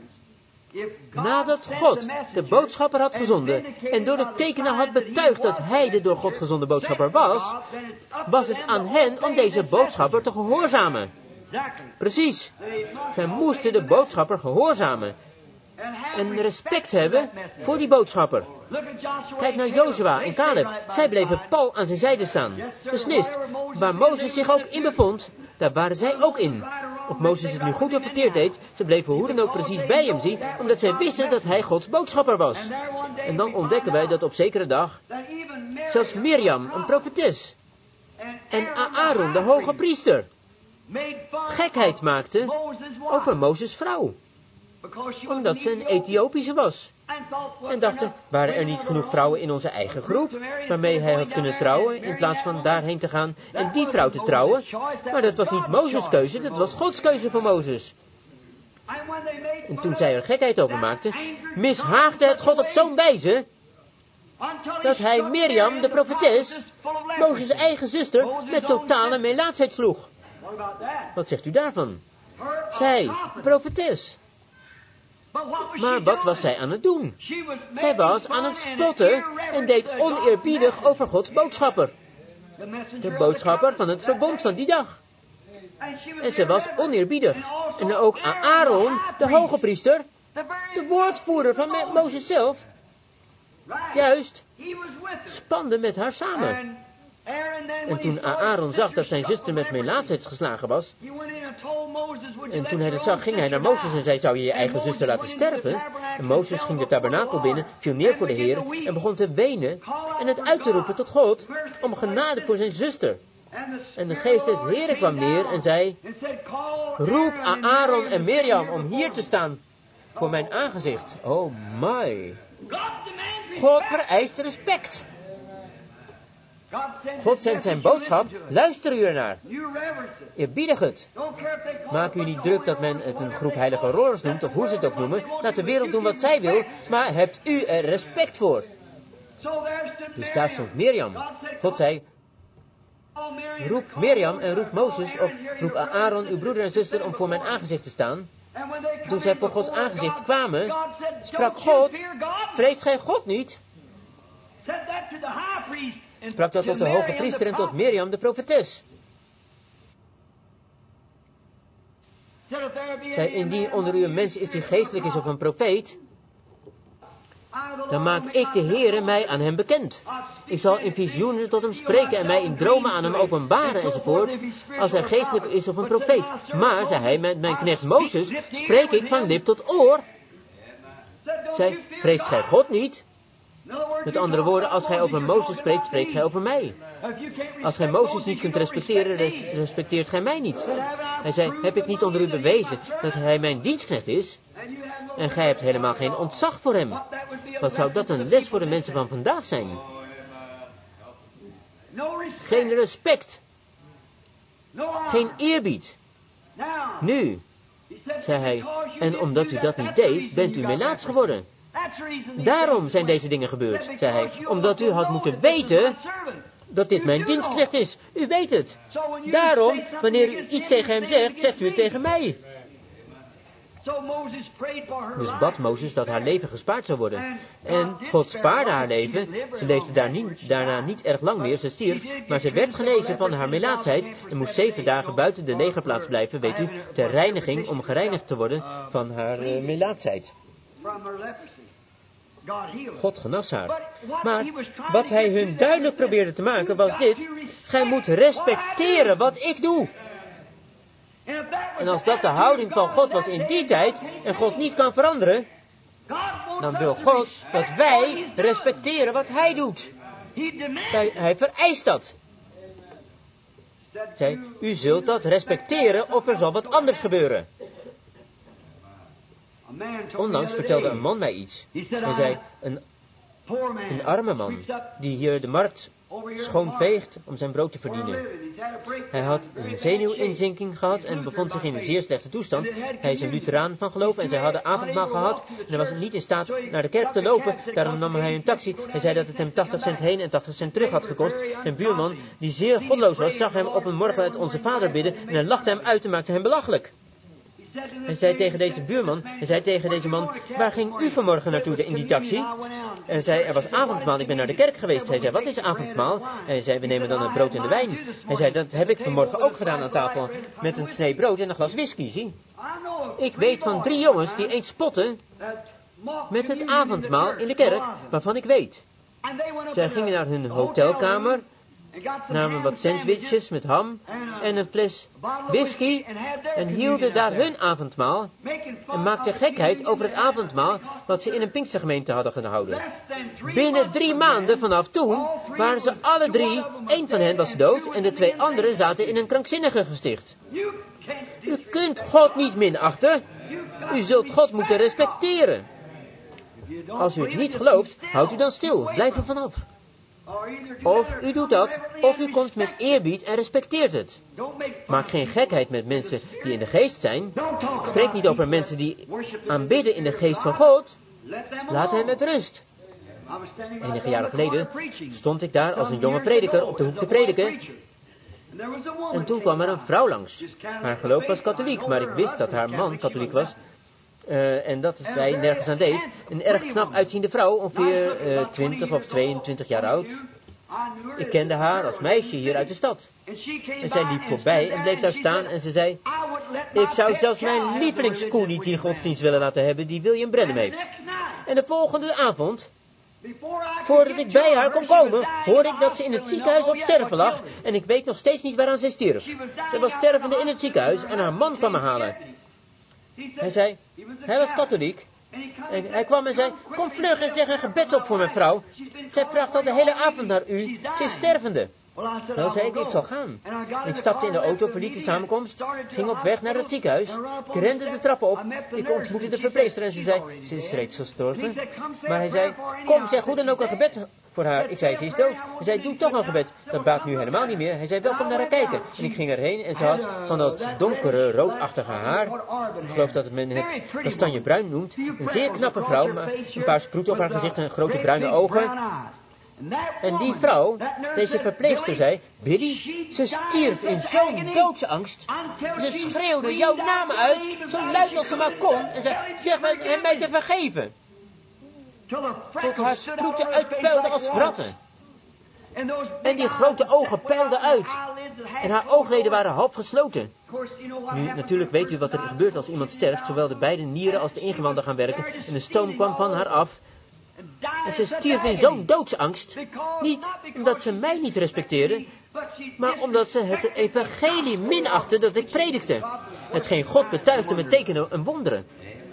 Nadat God de boodschapper had gezonden en door de tekenen had betuigd dat hij de door God gezonden boodschapper was, was het aan hen om deze boodschapper te gehoorzamen. Precies. Zij moesten de boodschapper gehoorzamen en respect hebben voor die boodschapper. Kijk naar Jozua en Caleb. Zij bleven pal aan zijn zijde staan. Beslist, waar Mozes zich ook in bevond, daar waren zij ook in. Of Mozes het nu goed of verkeerd deed, ze bleven hoe dan ook precies bij hem zien, omdat zij wisten dat hij Gods boodschapper was. En dan ontdekken wij dat op zekere dag zelfs Mirjam, een profetes, en Aaron, de hoge priester, gekheid maakte over Mozes' vrouw. Omdat ze een Ethiopische was. En dachten, waren er niet genoeg vrouwen in onze eigen groep, waarmee hij had kunnen trouwen, in plaats van daarheen te gaan en die vrouw te trouwen. Maar dat was niet Mozes' keuze, dat was Gods keuze voor Mozes. En toen zij er gekheid over maakte, mishaagde het God op zo'n wijze, dat hij Mirjam, de profetes, Mozes' eigen zuster, met totale melaatsheid sloeg. Wat zegt u daarvan? Zij, profetes. Maar wat was zij aan het doen? Zij was aan het spotten en deed oneerbiedig over Gods boodschapper. De boodschapper van het verbond van die dag. En ze was oneerbiedig. En ook Aaron, de hoge priester, de woordvoerder van Mozes zelf, juist, spande met haar samen. En toen Aaron zag dat zijn zuster met melaatsheid geslagen was, en toen hij dat zag, ging hij naar Mozes en zei, zou je je eigen zuster laten sterven? En Mozes ging de tabernakel binnen, viel neer voor de Heer en begon te wenen en het uit te roepen tot God om genade voor zijn zuster. En de geest des Heeren kwam neer en zei, roep Aaron en Mirjam om hier te staan voor mijn aangezicht. Oh my. God vereist respect. God zendt zijn boodschap, luister u ernaar. Eerbiedig het. Maak u niet druk dat men het een groep heilige rollers noemt, of hoe ze het ook noemen. Laat de wereld doen wat zij wil, maar hebt u er respect voor. Dus daar stond Mirjam. God zei, roep Mirjam en roep Mozes, of roep Aaron, uw broeder en zuster, om voor mijn aangezicht te staan. Toen zij voor Gods aangezicht kwamen, sprak God, vreest gij God niet? Sprak dat tot de hoge priester en tot Mirjam de profetes. Zei, indien onder u een mens is die geestelijk is of een profeet, dan maak ik de Heere mij aan hem bekend. Ik zal in visioenen tot hem spreken en mij in dromen aan hem openbaren enzovoort, als hij geestelijk is of een profeet. Maar, zei hij, met mijn knecht Mozes spreek ik van lip tot oor. Zei, vreest gij God niet? Met andere woorden, als gij over Mozes spreekt, spreekt gij over mij. Als gij Mozes niet kunt respecteren, respecteert gij mij niet. Hij zei, heb ik niet onder u bewezen dat hij mijn dienstknecht is? En gij hebt helemaal geen ontzag voor hem. Wat zou dat een les voor de mensen van vandaag zijn? Geen respect. Geen eerbied. Nu, zei hij, en omdat u dat niet deed, bent u melaats geworden. Daarom zijn deze dingen gebeurd, zei hij, omdat u had moeten weten dat dit mijn dienstknecht is. U weet het. Daarom, wanneer u iets tegen hem zegt, zegt u het tegen mij. Dus bad Mozes dat haar leven gespaard zou worden. En God spaarde haar leven. Ze leefde daarna niet erg lang meer, ze stierf, maar ze werd genezen van haar melaatsheid en moest 7 dagen buiten de legerplaats blijven, weet u, ter reiniging om gereinigd te worden van haar melaatsheid. God genas haar. Maar wat hij hun duidelijk probeerde te maken was dit: gij moet respecteren wat ik doe. En als dat de houding van God was in die tijd en God niet kan veranderen, dan wil God dat wij respecteren wat hij doet. Hij vereist dat. Zij, u zult dat respecteren of er zal wat anders gebeuren. Onlangs vertelde een man mij iets. Hij zei, een arme man die hier de markt schoonveegt om zijn brood te verdienen. Hij had een zenuwinzinking gehad en bevond zich in een zeer slechte toestand. Hij is een Lutheraan van geloof en zij hadden avondmaal gehad en hij was niet in staat naar de kerk te lopen. Daarom nam hij een taxi. Hij zei dat het hem 80 cent heen en 80 cent terug had gekost. Zijn buurman, die zeer goddeloos was, zag hem op een morgen uit Onze Vader bidden en hij lachte hem uit en maakte hem belachelijk. Hij zei tegen deze buurman, hij zei tegen deze man, waar ging u vanmorgen naartoe in die taxi? En hij zei, er was avondmaal, ik ben naar de kerk geweest. Hij zei, wat is avondmaal? En hij zei, we nemen dan het brood en de wijn. Hij zei, dat heb ik vanmorgen ook gedaan aan tafel, met een snee brood en een glas whisky, zie. Ik weet van 3 jongens die eens spotten met het avondmaal in de kerk, waarvan ik weet. Zij gingen naar hun hotelkamer, namen wat sandwiches met ham en een fles whisky en hielden daar hun avondmaal en maakten gekheid over het avondmaal wat ze in een Pinkstergemeente hadden gehouden. Binnen 3 maanden vanaf toen waren ze alle 3, 1 van hen was dood en de 2 anderen zaten in een krankzinnige gesticht. U kunt God niet minachten. U zult God moeten respecteren. Als u het niet gelooft, houdt u dan stil. Blijf er vanaf. Of u doet dat, of u komt met eerbied en respecteert het. Maak geen gekheid met mensen die in de geest zijn. Spreek niet over mensen die aanbidden in de geest van God. Laat hen met rust. Enige jaren geleden stond ik daar als een jonge prediker op de hoek te prediken. En toen kwam er een vrouw langs. Haar geloof was katholiek, maar ik wist dat haar man katholiek was. En dat zij nergens aan deed. Een erg knap uitziende vrouw, ongeveer 20 of 22 jaar oud. Ik kende haar als meisje hier uit de stad. En zij liep voorbij en bleef daar staan en ze zei: ik zou zelfs mijn lievelingskoe niet die godsdienst willen laten hebben die William Branham heeft. En de volgende avond, voordat ik bij haar kon komen, hoorde ik dat ze in het ziekenhuis op sterven lag. En ik weet nog steeds niet waaraan zij stierf. Zij was stervende in het ziekenhuis en haar man kwam me halen. Hij zei, hij was katholiek. En hij kwam en zei, kom vlug en zeg een gebed op voor mijn vrouw. Zij vraagt al de hele avond naar u. Ze is stervende. Nou, zei ik zal gaan. Ik stapte in de auto, verliet de samenkomst, ging op weg naar het ziekenhuis. Ik rende de trappen op. Ik ontmoette de verpleegster en ze zei, ze is reeds gestorven. Maar hij zei, kom, zeg hoe dan ook een gebed voor haar. Ik zei, ze is dood. Hij zei, doe toch een gebed. Dat baat nu helemaal niet meer. Hij zei, welkom naar haar kijken. En ik ging erheen en ze had van dat donkere, roodachtige haar. Ik geloof dat men het kastanjebruin noemt. Een zeer knappe vrouw, maar een paar sproeten op haar gezicht en grote bruine ogen. En die vrouw, deze verpleegster, zei, Billy, ze stierf in zo'n doodsangst. Ze schreeuwde jouw naam uit, zo luid als ze maar kon. En zei, zeg mij te vergeven. Tot haar sproeten uitpeilden als ratten. En die grote ogen peilden uit. En haar oogleden waren half gesloten. Nu, natuurlijk weet u wat er gebeurt als iemand sterft. Zowel de beide nieren als de ingewanden gaan werken. En de stoom kwam van haar af. En ze stierf in zo'n doodsangst. Niet omdat ze mij niet respecteerde, maar omdat ze het evangelie minachtte dat ik predikte. Hetgeen God betuigde met tekenen en wonderen.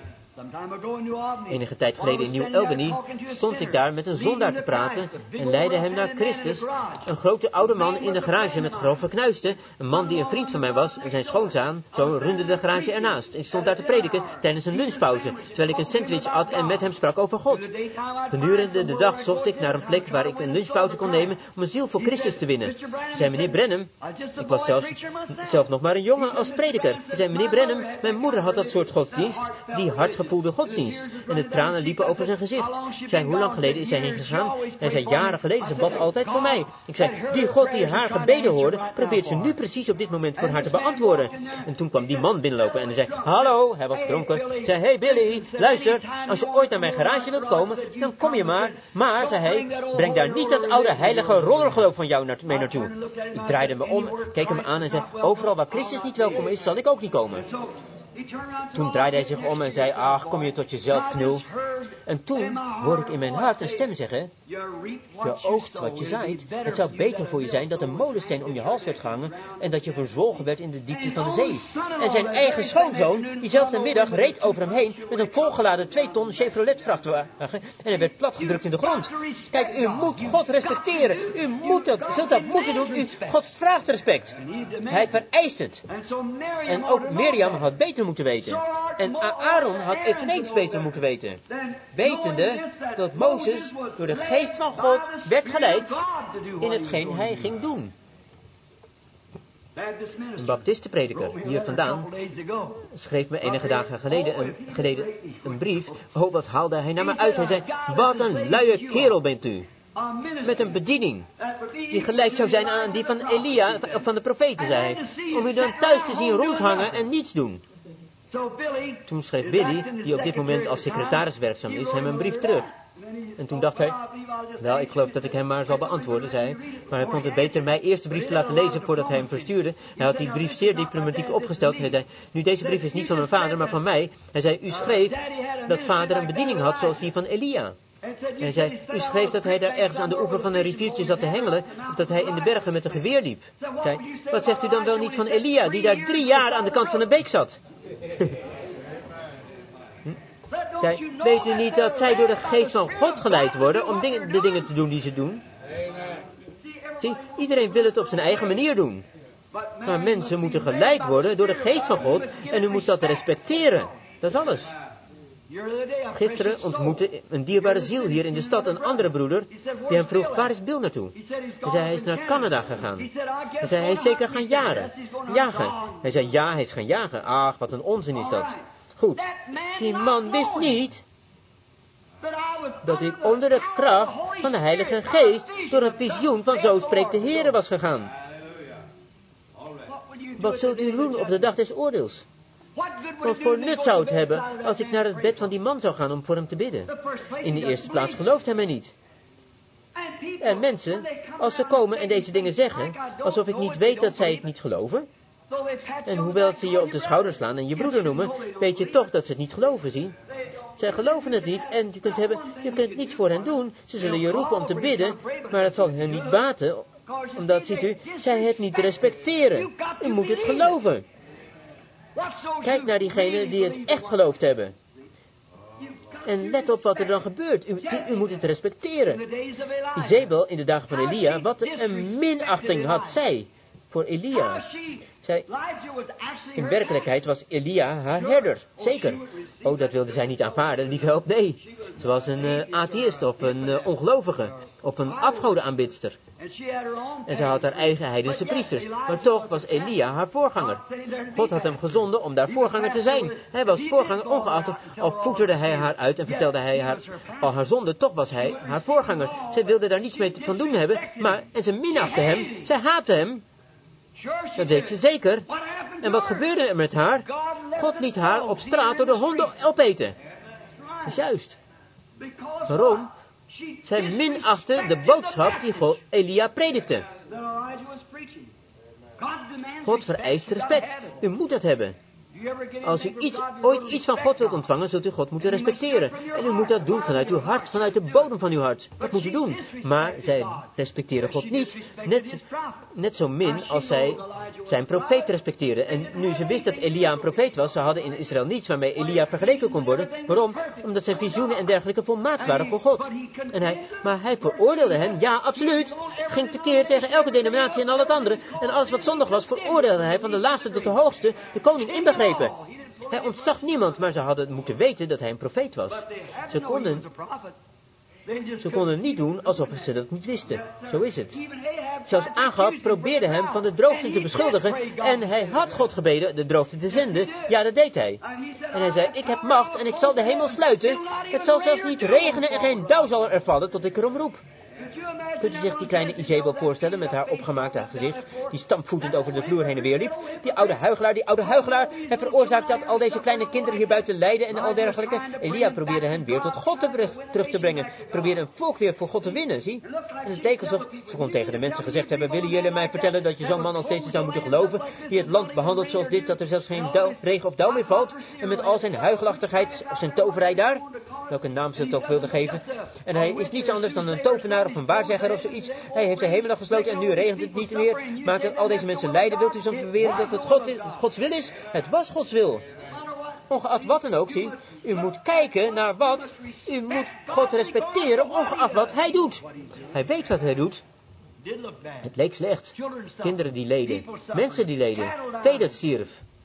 Enige tijd geleden in New Albany stond ik daar met een zondaar te praten en leidde hem naar Christus. Een grote oude man in de garage met grove knuisten, een man die een vriend van mij was en zijn schoonzoon, zo runde de garage ernaast. En stond daar te prediken tijdens een lunchpauze, terwijl ik een sandwich at en met hem sprak over God. Gedurende de dag zocht ik naar een plek waar ik een lunchpauze kon nemen om een ziel voor Christus te winnen. Zei meneer Branham, ik was zelf nog maar een jongen als prediker. Zei meneer Branham, mijn moeder had dat soort godsdienst, die hardgevoelde godsdienst. En de tranen liepen over zijn gezicht. Ik zei, hoe lang geleden is hij heen gegaan? Hij zei, jaren geleden, ze bad altijd voor mij. Ik zei, die God die haar gebeden hoorde, probeert ze nu precies op dit moment voor haar te beantwoorden. En toen kwam die man binnenlopen en hij zei, hallo, hij was dronken. Ik zei, hey Billy, luister, als je ooit naar mijn garage wilt komen, dan kom je maar. Maar, zei hij, breng daar niet dat oude heilige rollergeloof van jou mee naartoe. Ik draaide me om, keek hem aan en zei, overal waar Christus niet welkom is, zal ik ook niet komen. Toen draaide hij zich om en zei, ach, kom je tot jezelf, knul. En toen hoorde ik in mijn hart een stem zeggen, je oogt wat je zaait. Het zou beter voor je zijn dat een molensteen om je hals werd gehangen en dat je verzwolgen werd in de diepte van de zee. En zijn eigen schoonzoon, diezelfde middag, reed over hem heen met een volgeladen 2 ton Chevrolet vrachtwagen en hij werd platgedrukt in de grond. Kijk, u moet God respecteren. U zult dat moeten doen. God vraagt respect. Hij vereist het. En ook Mirjam had beter moeten weten. En Aaron had eveneens beter moeten weten. Wetende dat Mozes door de geest van God werd geleid in hetgeen hij ging doen. Een baptistenprediker hier vandaan schreef me enige dagen geleden een brief. Oh, wat haalde hij naar me uit. Hij zei, wat een luie kerel bent u. Met een bediening die gelijk zou zijn aan die van Elia, van de profeten, zei hij. Om u dan thuis te zien rondhangen en niets doen. Toen schreef Billy, die op dit moment als secretaris werkzaam is, hem een brief terug. En toen dacht hij, wel, ik geloof dat ik hem maar zal beantwoorden, zei hij. Maar hij vond het beter mij eerst de brief te laten lezen voordat hij hem verstuurde. Hij had die brief zeer diplomatiek opgesteld. Hij zei, nu deze brief is niet van mijn vader, maar van mij. Hij zei, u schreef dat vader een bediening had zoals die van Elia. Hij zei, u schreef dat hij daar ergens aan de oever van een riviertje zat te hengelen, of dat hij in de bergen met een geweer liep. Zei, wat zegt u dan wel niet van Elia, die daar 3 jaar aan de kant van de beek zat? Zij weten niet dat zij door de geest van God geleid worden om de dingen te doen die ze doen. Zie, iedereen wil het op zijn eigen manier doen. Maar mensen moeten geleid worden door de geest van God en u moet dat respecteren. Dat is alles. Gisteren ontmoette een dierbare ziel hier in de stad een andere broeder die hem vroeg, waar is Bill naartoe? Hij zei, hij is naar Canada gegaan. Hij zei, hij is zeker gaan jagen. Hij zei, ja, hij is gaan jagen. Ach, wat een onzin is dat. Goed, die man wist niet dat ik onder de kracht van de Heilige Geest door een visioen van zo spreekt de Heere was gegaan. Wat zult u doen op de dag des oordeels? Wat voor nut zou het hebben als ik naar het bed van die man zou gaan om voor hem te bidden? In de eerste plaats gelooft hij mij niet. En mensen, als ze komen en deze dingen zeggen, alsof ik niet weet dat zij het niet geloven. En hoewel ze je op de schouder slaan en je broeder noemen, weet je toch dat ze het niet geloven, zie. Zij geloven het niet en je kunt niets voor hen doen. Ze zullen je roepen om te bidden, maar het zal hen niet baten, omdat, ziet u, zij het niet respecteren. U moet het geloven. Kijk naar diegenen die het echt geloofd hebben. En let op wat er dan gebeurt. U moet het respecteren. Izebel in de dagen van Elia, wat een minachting had zij voor Elia. In werkelijkheid was Elia haar herder, zeker. Oh, dat wilde zij niet aanvaarden, lief help, nee. Ze was een atheïst of een ongelovige, of een afgodenaanbidster. En ze had haar eigen heidense priesters, maar toch was Elia haar voorganger. God had hem gezonden om daar voorganger te zijn. Hij was voorganger, ongeacht of voeterde hij haar uit en vertelde hij haar al haar zonde, toch was hij haar voorganger. Zij wilde daar niets mee van doen hebben, en ze minachtte hem, zij haatte hem. Dat deed ze zeker. En wat gebeurde er met haar? God liet haar op straat door de honden opeten. Dat is juist. Waarom? Zij minachtte de boodschap die Elia predikte. God vereist respect. U moet dat hebben. Als u ooit iets van God wilt ontvangen, zult u God moeten respecteren. En u moet dat doen vanuit uw hart, vanuit de bodem van uw hart. Dat moet u doen. Maar zij respecteren God niet. Net zo min als zij zijn profeet respecteren. En nu ze wist dat Elia een profeet was, ze hadden in Israël niets waarmee Elia vergeleken kon worden. Waarom? Omdat zijn visioenen en dergelijke volmaakt waren voor God. Maar hij veroordeelde hen, ja, absoluut. Ging tekeer tegen elke denominatie en al het andere. En alles wat zondig was, veroordeelde hij van de laatste tot de hoogste, de koning inbegrepen. Hij ontzag niemand, maar ze hadden moeten weten dat hij een profeet was. Ze konden niet doen alsof ze dat niet wisten. Zo is het. Zelfs Agab probeerde hem van de droogte te beschuldigen. En hij had God gebeden de droogte te zenden. Ja, dat deed hij. En hij zei, ik heb macht en ik zal de hemel sluiten. Het zal zelfs niet regenen en geen dauw zal er vallen tot ik erom roep. Kunt u zich die kleine Izebel voorstellen met haar opgemaakte gezicht, die stampvoetend over de vloer heen en weer liep? Die oude huigelaar, hij veroorzaakte dat al deze kleine kinderen hier buiten lijden en al dergelijke. Elia probeerde hen weer tot God terug te brengen, probeerde een volk weer voor God te winnen, zie? En het leek alsof ze kon tegen de mensen gezegd hebben, willen jullie mij vertellen dat je zo'n man als deze zou moeten geloven, die het land behandelt zoals dit, dat er zelfs geen regen of dauw meer valt, en met al zijn huigelachtigheid of zijn toverij daar, welke naam ze het ook wilden geven, en hij is niets anders dan een tovenaar of een waarzegger of zoiets. Hij heeft de hemel afgesloten en nu regent het niet meer. Maakt dat al deze mensen lijden. Wilt u zo beweren dat het Gods wil is? Het was Gods wil. Ongeacht wat dan ook, zie. U moet kijken naar wat. U moet God respecteren, ongeacht wat hij doet. Hij weet wat hij doet. Het leek slecht. Kinderen die leden. Mensen die leden. Vee dat stierf.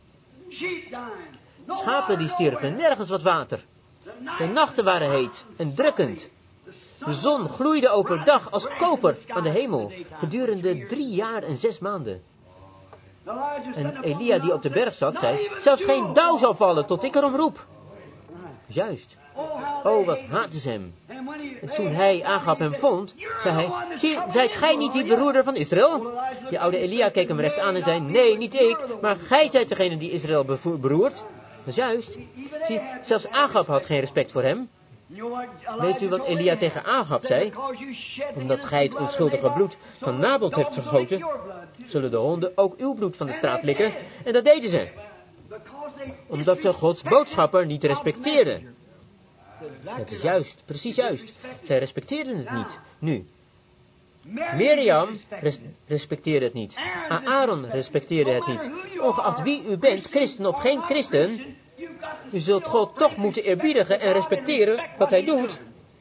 Schapen die stierven. Nergens wat water. De nachten waren heet en drukkend. De zon gloeide overdag als koper aan de hemel, gedurende 3 jaar en 6 maanden. En Elia die op de berg zat, zei, zelfs geen dauw zal vallen tot ik erom roep. Juist. Oh, wat haatte ze hem. En toen hij Agab hem vond, zei hij, zie, zijt gij niet die beroerder van Israël? Die oude Elia keek hem recht aan en zei, nee, niet ik, maar gij zijt degene die Israël beroert. Dat is juist. Zie, zelfs Agab had geen respect voor hem. Weet u wat Elia tegen Agab zei? Omdat gij het onschuldige bloed van Nabot hebt vergoten, zullen de honden ook uw bloed van de straat likken. En dat deden ze. Omdat ze Gods boodschapper niet respecteerden. Dat is juist, precies juist. Zij respecteerden het niet. Nu. Mirjam respecteerde het niet. Aaron respecteerde het niet. Ongeacht wie u bent, christen of geen christen, u zult God toch moeten eerbiedigen en respecteren wat hij doet.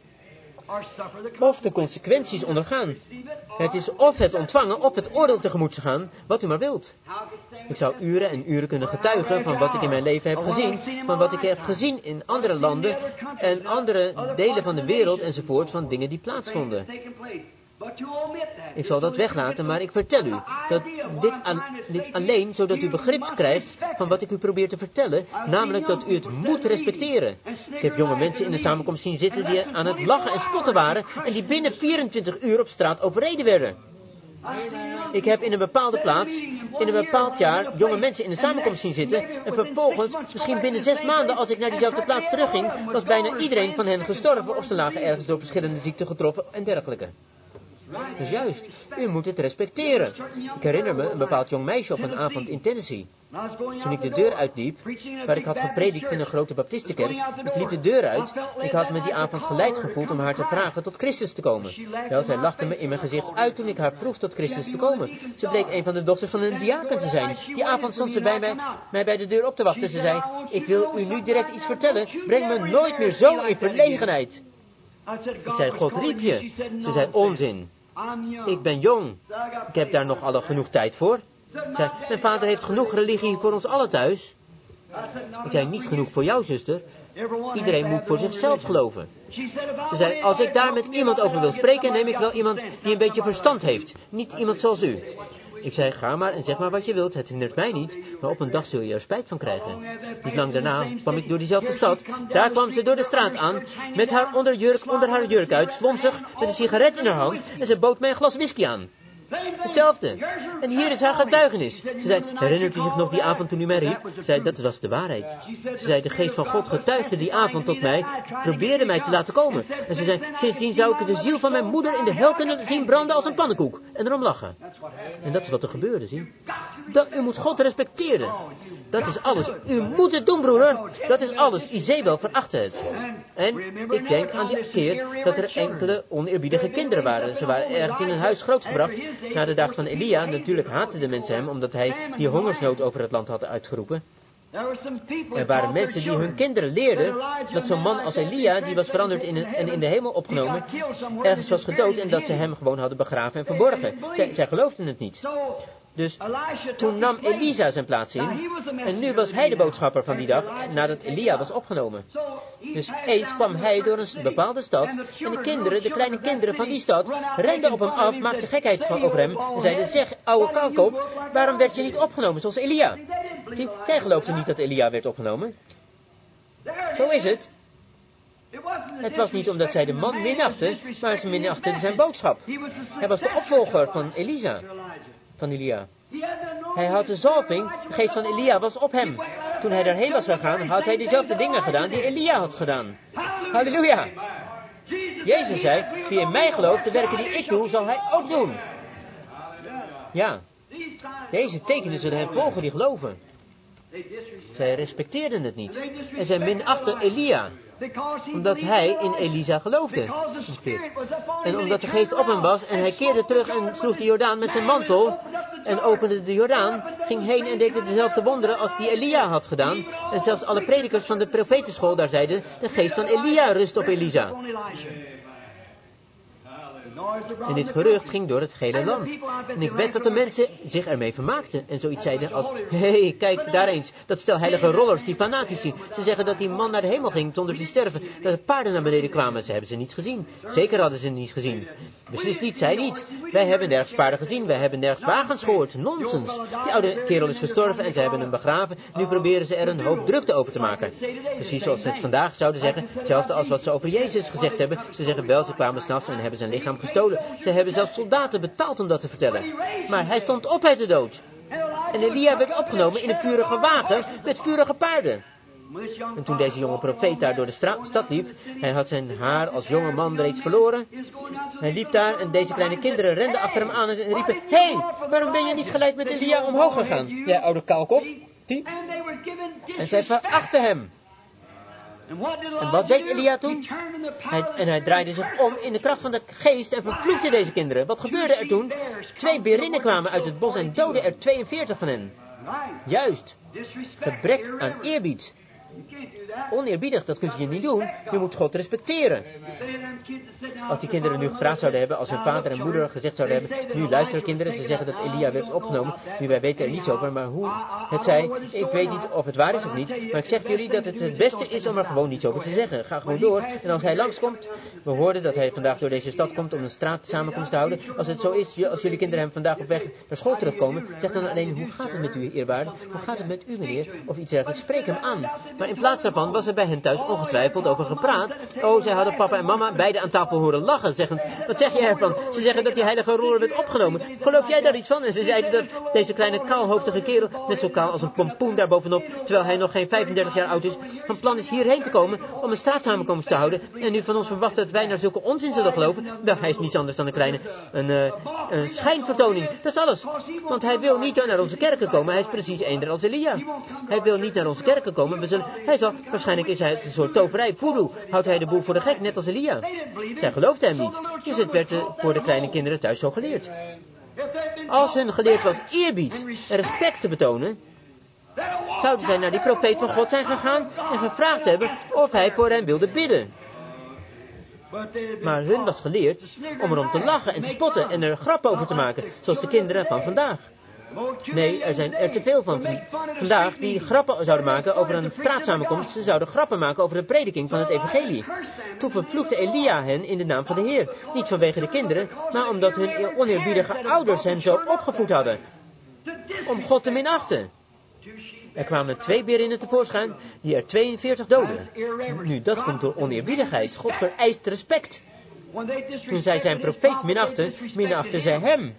Of de consequenties ondergaan. Het is of het ontvangen of het oordeel tegemoet gaan, wat u maar wilt. Ik zou uren en uren kunnen getuigen van wat ik in mijn leven heb gezien, van wat ik heb gezien in andere landen en andere delen van de wereld enzovoort, van dingen die plaatsvonden. Ik zal dat weglaten, maar ik vertel u dat dit alleen zodat u begrip krijgt van wat ik u probeer te vertellen, namelijk dat u het moet respecteren. Ik heb jonge mensen in de samenkomst zien zitten die aan het lachen en spotten waren en die binnen 24 uur op straat overreden werden. Ik heb in een bepaalde plaats, in een bepaald jaar, jonge mensen in de samenkomst zien zitten en vervolgens, misschien binnen 6 maanden als ik naar diezelfde plaats terugging, was bijna iedereen van hen gestorven of ze lagen ergens door verschillende ziekten getroffen en dergelijke. Dus juist, u moet het respecteren. Ik herinner me een bepaald jong meisje op een avond in Tennessee. Toen ik de deur uitliep, waar ik had gepredikt in een grote baptistenkerk, ik liep de deur uit, ik had me die avond geleid gevoeld om haar te vragen tot Christus te komen. Wel, zij lachte me in mijn gezicht uit toen ik haar vroeg tot Christus te komen. Ze bleek een van de dochters van een diaken te zijn. Die avond stond ze bij mij bij de deur op te wachten. Ze zei, ik wil u nu direct iets vertellen, breng me nooit meer zo in verlegenheid. Ik zei, God riep je. Ze zei, onzin. Ik ben jong. Ik heb daar nog alle genoeg tijd voor. Zei, mijn vader heeft genoeg religie voor ons allen thuis. Ik zei, niet genoeg voor jou, zuster. Iedereen moet voor zichzelf geloven. Ze zei, als ik daar met iemand over wil spreken, neem ik wel iemand die een beetje verstand heeft. Niet iemand zoals u. Ik zei, ga maar en zeg maar wat je wilt, het hindert mij niet, maar op een dag zul je er spijt van krijgen. Niet lang daarna kwam ik door diezelfde stad, daar kwam ze door de straat aan, met haar onder haar jurk uit, slonzig, met een sigaret in haar hand, en ze bood mij een glas whisky aan. Hetzelfde. En hier is haar getuigenis. Ze zei, herinnert u zich nog die avond toen u mij riep? Ze zei, dat was de waarheid. Ze zei, de geest van God getuigde die avond tot mij, probeerde mij te laten komen. En ze zei, sindsdien zou ik de ziel van mijn moeder in de hel kunnen zien branden als een pannenkoek. En erom lachen. En dat is wat er gebeurde, zie. U moet God respecteren. Dat is alles. U moet het doen, broeder. Dat is alles. Izebel verachtte het. En ik denk aan die keer dat er enkele oneerbiedige kinderen waren. Ze waren ergens in een huis grootgebracht. Na de dag van Elia, natuurlijk haatten de mensen hem, omdat hij die hongersnood over het land had uitgeroepen. Er waren mensen die hun kinderen leerden dat zo'n man als Elia, die was veranderd en in de hemel opgenomen, ergens was gedood en dat ze hem gewoon hadden begraven en verborgen. Zij geloofden het niet. Dus toen nam Elisa zijn plaats in en nu was hij de boodschapper van die dag nadat Elia was opgenomen. Dus eens kwam hij door een bepaalde stad en de kleine kinderen van die stad renden op hem af, maakten gekheid over hem en zeiden, zeg ouwe kaalkop, waarom werd je niet opgenomen zoals Elia? Zij geloofden niet dat Elia werd opgenomen. Zo is het. Het was niet omdat zij de man minachten, maar ze minachten zijn boodschap. Hij was de opvolger van Elia. Hij had de zalving, de geest van Elia was op hem. Toen hij daarheen was gegaan, had hij dezelfde dingen gedaan die Elia had gedaan. Halleluja! Jezus zei, wie in mij gelooft, de werken die ik doe, zal hij ook doen. Ja, deze tekenen zullen hen volgen die geloven. Zij respecteerden het niet. En zij minachten Elia. Omdat hij in Elisa geloofde. En omdat de geest op hem was en hij keerde terug en sloeg de Jordaan met zijn mantel en opende de Jordaan, ging heen en deed dezelfde wonderen als die Elia had gedaan. En zelfs alle predikers van de profetenschool daar zeiden, de geest van Elia rust op Elisa. En dit gerucht ging door het gehele land. En ik weet dat de mensen zich ermee vermaakten. En zoiets zeiden als, hé, kijk daar eens. Dat stel heilige rollers, die fanatici. Ze zeggen dat die man naar de hemel ging zonder te sterven. Dat de paarden naar beneden kwamen. Ze hebben ze niet gezien. Zeker hadden ze niet gezien. Beslist niet, zij niet. Wij hebben nergens paarden gezien. Wij hebben nergens wagens gehoord. Nonsens. Die oude kerel is gestorven en ze hebben hem begraven. Nu proberen ze er een hoop drukte over te maken. Precies zoals ze het vandaag zouden zeggen. Hetzelfde als wat ze over Jezus gezegd hebben. Ze zeggen wel, ze kwamen 's nachts en hebben zijn lichaam gestolen. Ze hebben zelfs soldaten betaald om dat te vertellen. Maar hij stond op uit de dood. En Elia werd opgenomen in een vurige wagen met vurige paarden. En toen deze jonge profeet daar door de stad liep, hij had zijn haar als jonge man reeds verloren. Hij liep daar en deze kleine kinderen renden achter hem aan en riepen, hé, waarom ben je niet gelijk met Elia omhoog gegaan? Jij oude kaalkop. En zij verachten hem. En wat deed Elia toen? Hij draaide zich om in de kracht van de geest en vervloekte deze kinderen. Wat gebeurde er toen? 2 berinnen kwamen uit het bos en doodden er 42 van hen. Juist. Gebrek aan eerbied. Oneerbiedig, dat kunt je niet doen. Je moet God respecteren. Als die kinderen nu gevraagd zouden hebben, als hun vader en moeder gezegd zouden hebben, nu luisteren kinderen, ze zeggen dat Elia werd opgenomen, nu wij weten er niets over, maar hoe het zij, ik weet niet of het waar is of niet, maar ik zeg jullie dat het beste is om er gewoon niets over te zeggen. Ga gewoon door, en als hij langskomt, we hoorden dat hij vandaag door deze stad komt om een straatsamenkomst te houden, als het zo is, als jullie kinderen hem vandaag op weg naar school terugkomen, zeg dan alleen, hoe gaat het met u, eerwaarde, hoe gaat het met u, meneer, of iets dergelijks, spreek hem aan. Maar in plaats daarvan was er bij hen thuis ongetwijfeld over gepraat. Oh, zij hadden papa en mama beide aan tafel horen lachen, zeggend, wat zeg je ervan? Ze zeggen dat die heilige roer werd opgenomen. Geloof jij daar iets van? En ze zeiden dat deze kleine kaalhoofdige kerel, net zo kaal als een pompoen daarbovenop, terwijl hij nog geen 35 jaar oud is, van plan is hierheen te komen om een straatsamenkomst te houden, en nu van ons verwacht dat wij naar zulke onzin zullen geloven. Wel, hij is niets anders dan een schijnvertoning. Dat is alles. Want hij wil niet naar onze kerken komen. Hij is precies eender als Elia. Hij wil niet naar onze kerken komen. Waarschijnlijk is hij het een soort toverij, voodoo. Houdt hij de boel voor de gek, net als Elia. Zij geloofde hem niet. Dus het werd voor de kleine kinderen thuis zo geleerd. Als hun geleerd was eerbied en respect te betonen, zouden zij naar die profeet van God zijn gegaan en gevraagd hebben of hij voor hen wilde bidden. Maar hun was geleerd om erom te lachen en te spotten en er grap over te maken, zoals de kinderen van vandaag. Nee, er zijn er te veel van vandaag die grappen zouden maken over een straatsamenkomst. Ze zouden grappen maken over de prediking van het evangelie. Toen vervloekte Elia hen in de naam van de Heer. Niet vanwege de kinderen, maar omdat hun oneerbiedige ouders hen zo opgevoed hadden. Om God te minachten. Er kwamen 2 berinnen tevoorschijn die er 42 doden. Nu, dat komt door oneerbiedigheid. God vereist respect. Toen zij zijn profeet minachten zij hem.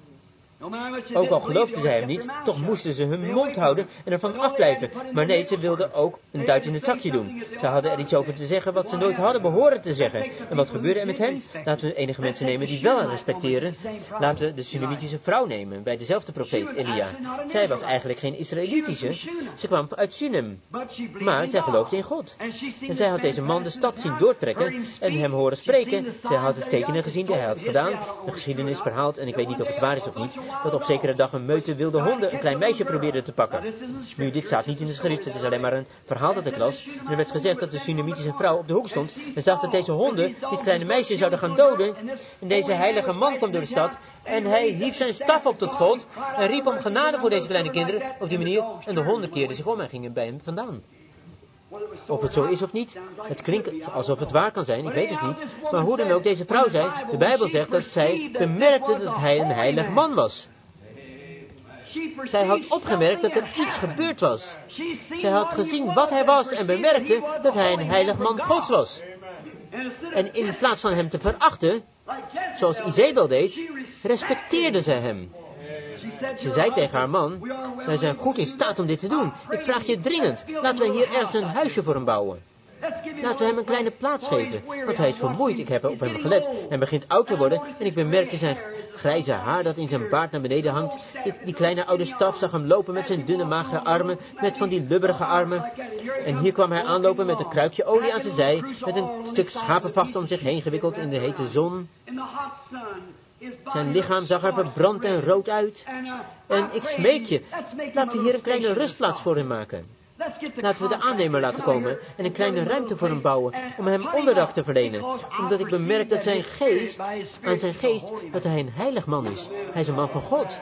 Ook al geloofden zij hem niet, toch moesten ze hun mond houden en ervan afblijven. Maar nee, ze wilden ook een duit in het zakje doen. Ze hadden er iets over te zeggen wat ze nooit hadden behoren te zeggen. En wat gebeurde er met hen? Laten we enige mensen nemen die wel respecteren. Laten we de Sunamitische vrouw nemen, bij dezelfde profeet Elia. Zij was eigenlijk geen Israëlitische. Ze kwam uit Sunem. Maar zij geloofde in God. En zij had deze man de stad zien doortrekken en hem horen spreken. Zij had de tekenen gezien die hij had gedaan. De geschiedenis verhaald, en ik weet niet of het waar is of niet, dat op zekere dag een meute wilde honden een klein meisje probeerde te pakken. Nu, dit staat niet in de schrift, het is alleen maar een verhaal dat ik las. En er werd gezegd dat de Sunamitische vrouw op de hoek stond en zag dat deze honden dit kleine meisje zouden gaan doden. En deze heilige man kwam door de stad en hij hief zijn staf op tot God en riep om genade voor deze kleine kinderen op die manier. En de honden keerden zich om en gingen bij hem vandaan. Of het zo is of niet, het klinkt alsof het waar kan zijn, ik weet het niet. Maar hoe dan ook, deze vrouw zei, de Bijbel zegt dat zij bemerkte dat hij een heilig man was. Zij had opgemerkt dat er iets gebeurd was. Zij had gezien wat hij was en bemerkte dat hij een heilig man Gods was. En in plaats van hem te verachten, zoals Izebel deed, respecteerde zij hem. Ze zei tegen haar man, wij zijn goed in staat om dit te doen. Ik vraag je dringend, laten we hier ergens een huisje voor hem bouwen. Laten we hem een kleine plaats geven, want hij is vermoeid. Ik heb op hem gelet. Hij begint oud te worden en ik bemerkte zijn grijze haar dat in zijn baard naar beneden hangt. Die kleine oude staf zag hem lopen met zijn dunne magere armen, met van die lubberige armen. En hier kwam hij aanlopen met een kruikje olie aan zijn zij, met een stuk schapenvacht om zich heen gewikkeld in de hete zon. Zijn lichaam zag er verbrand en rood uit. En ik smeek je, laten we hier een kleine rustplaats voor hem maken. Laten we de aannemer laten komen en een kleine ruimte voor hem bouwen om hem onderdak te verlenen. Omdat ik bemerk dat aan zijn geest, dat hij een heilig man is. Hij is een man van God.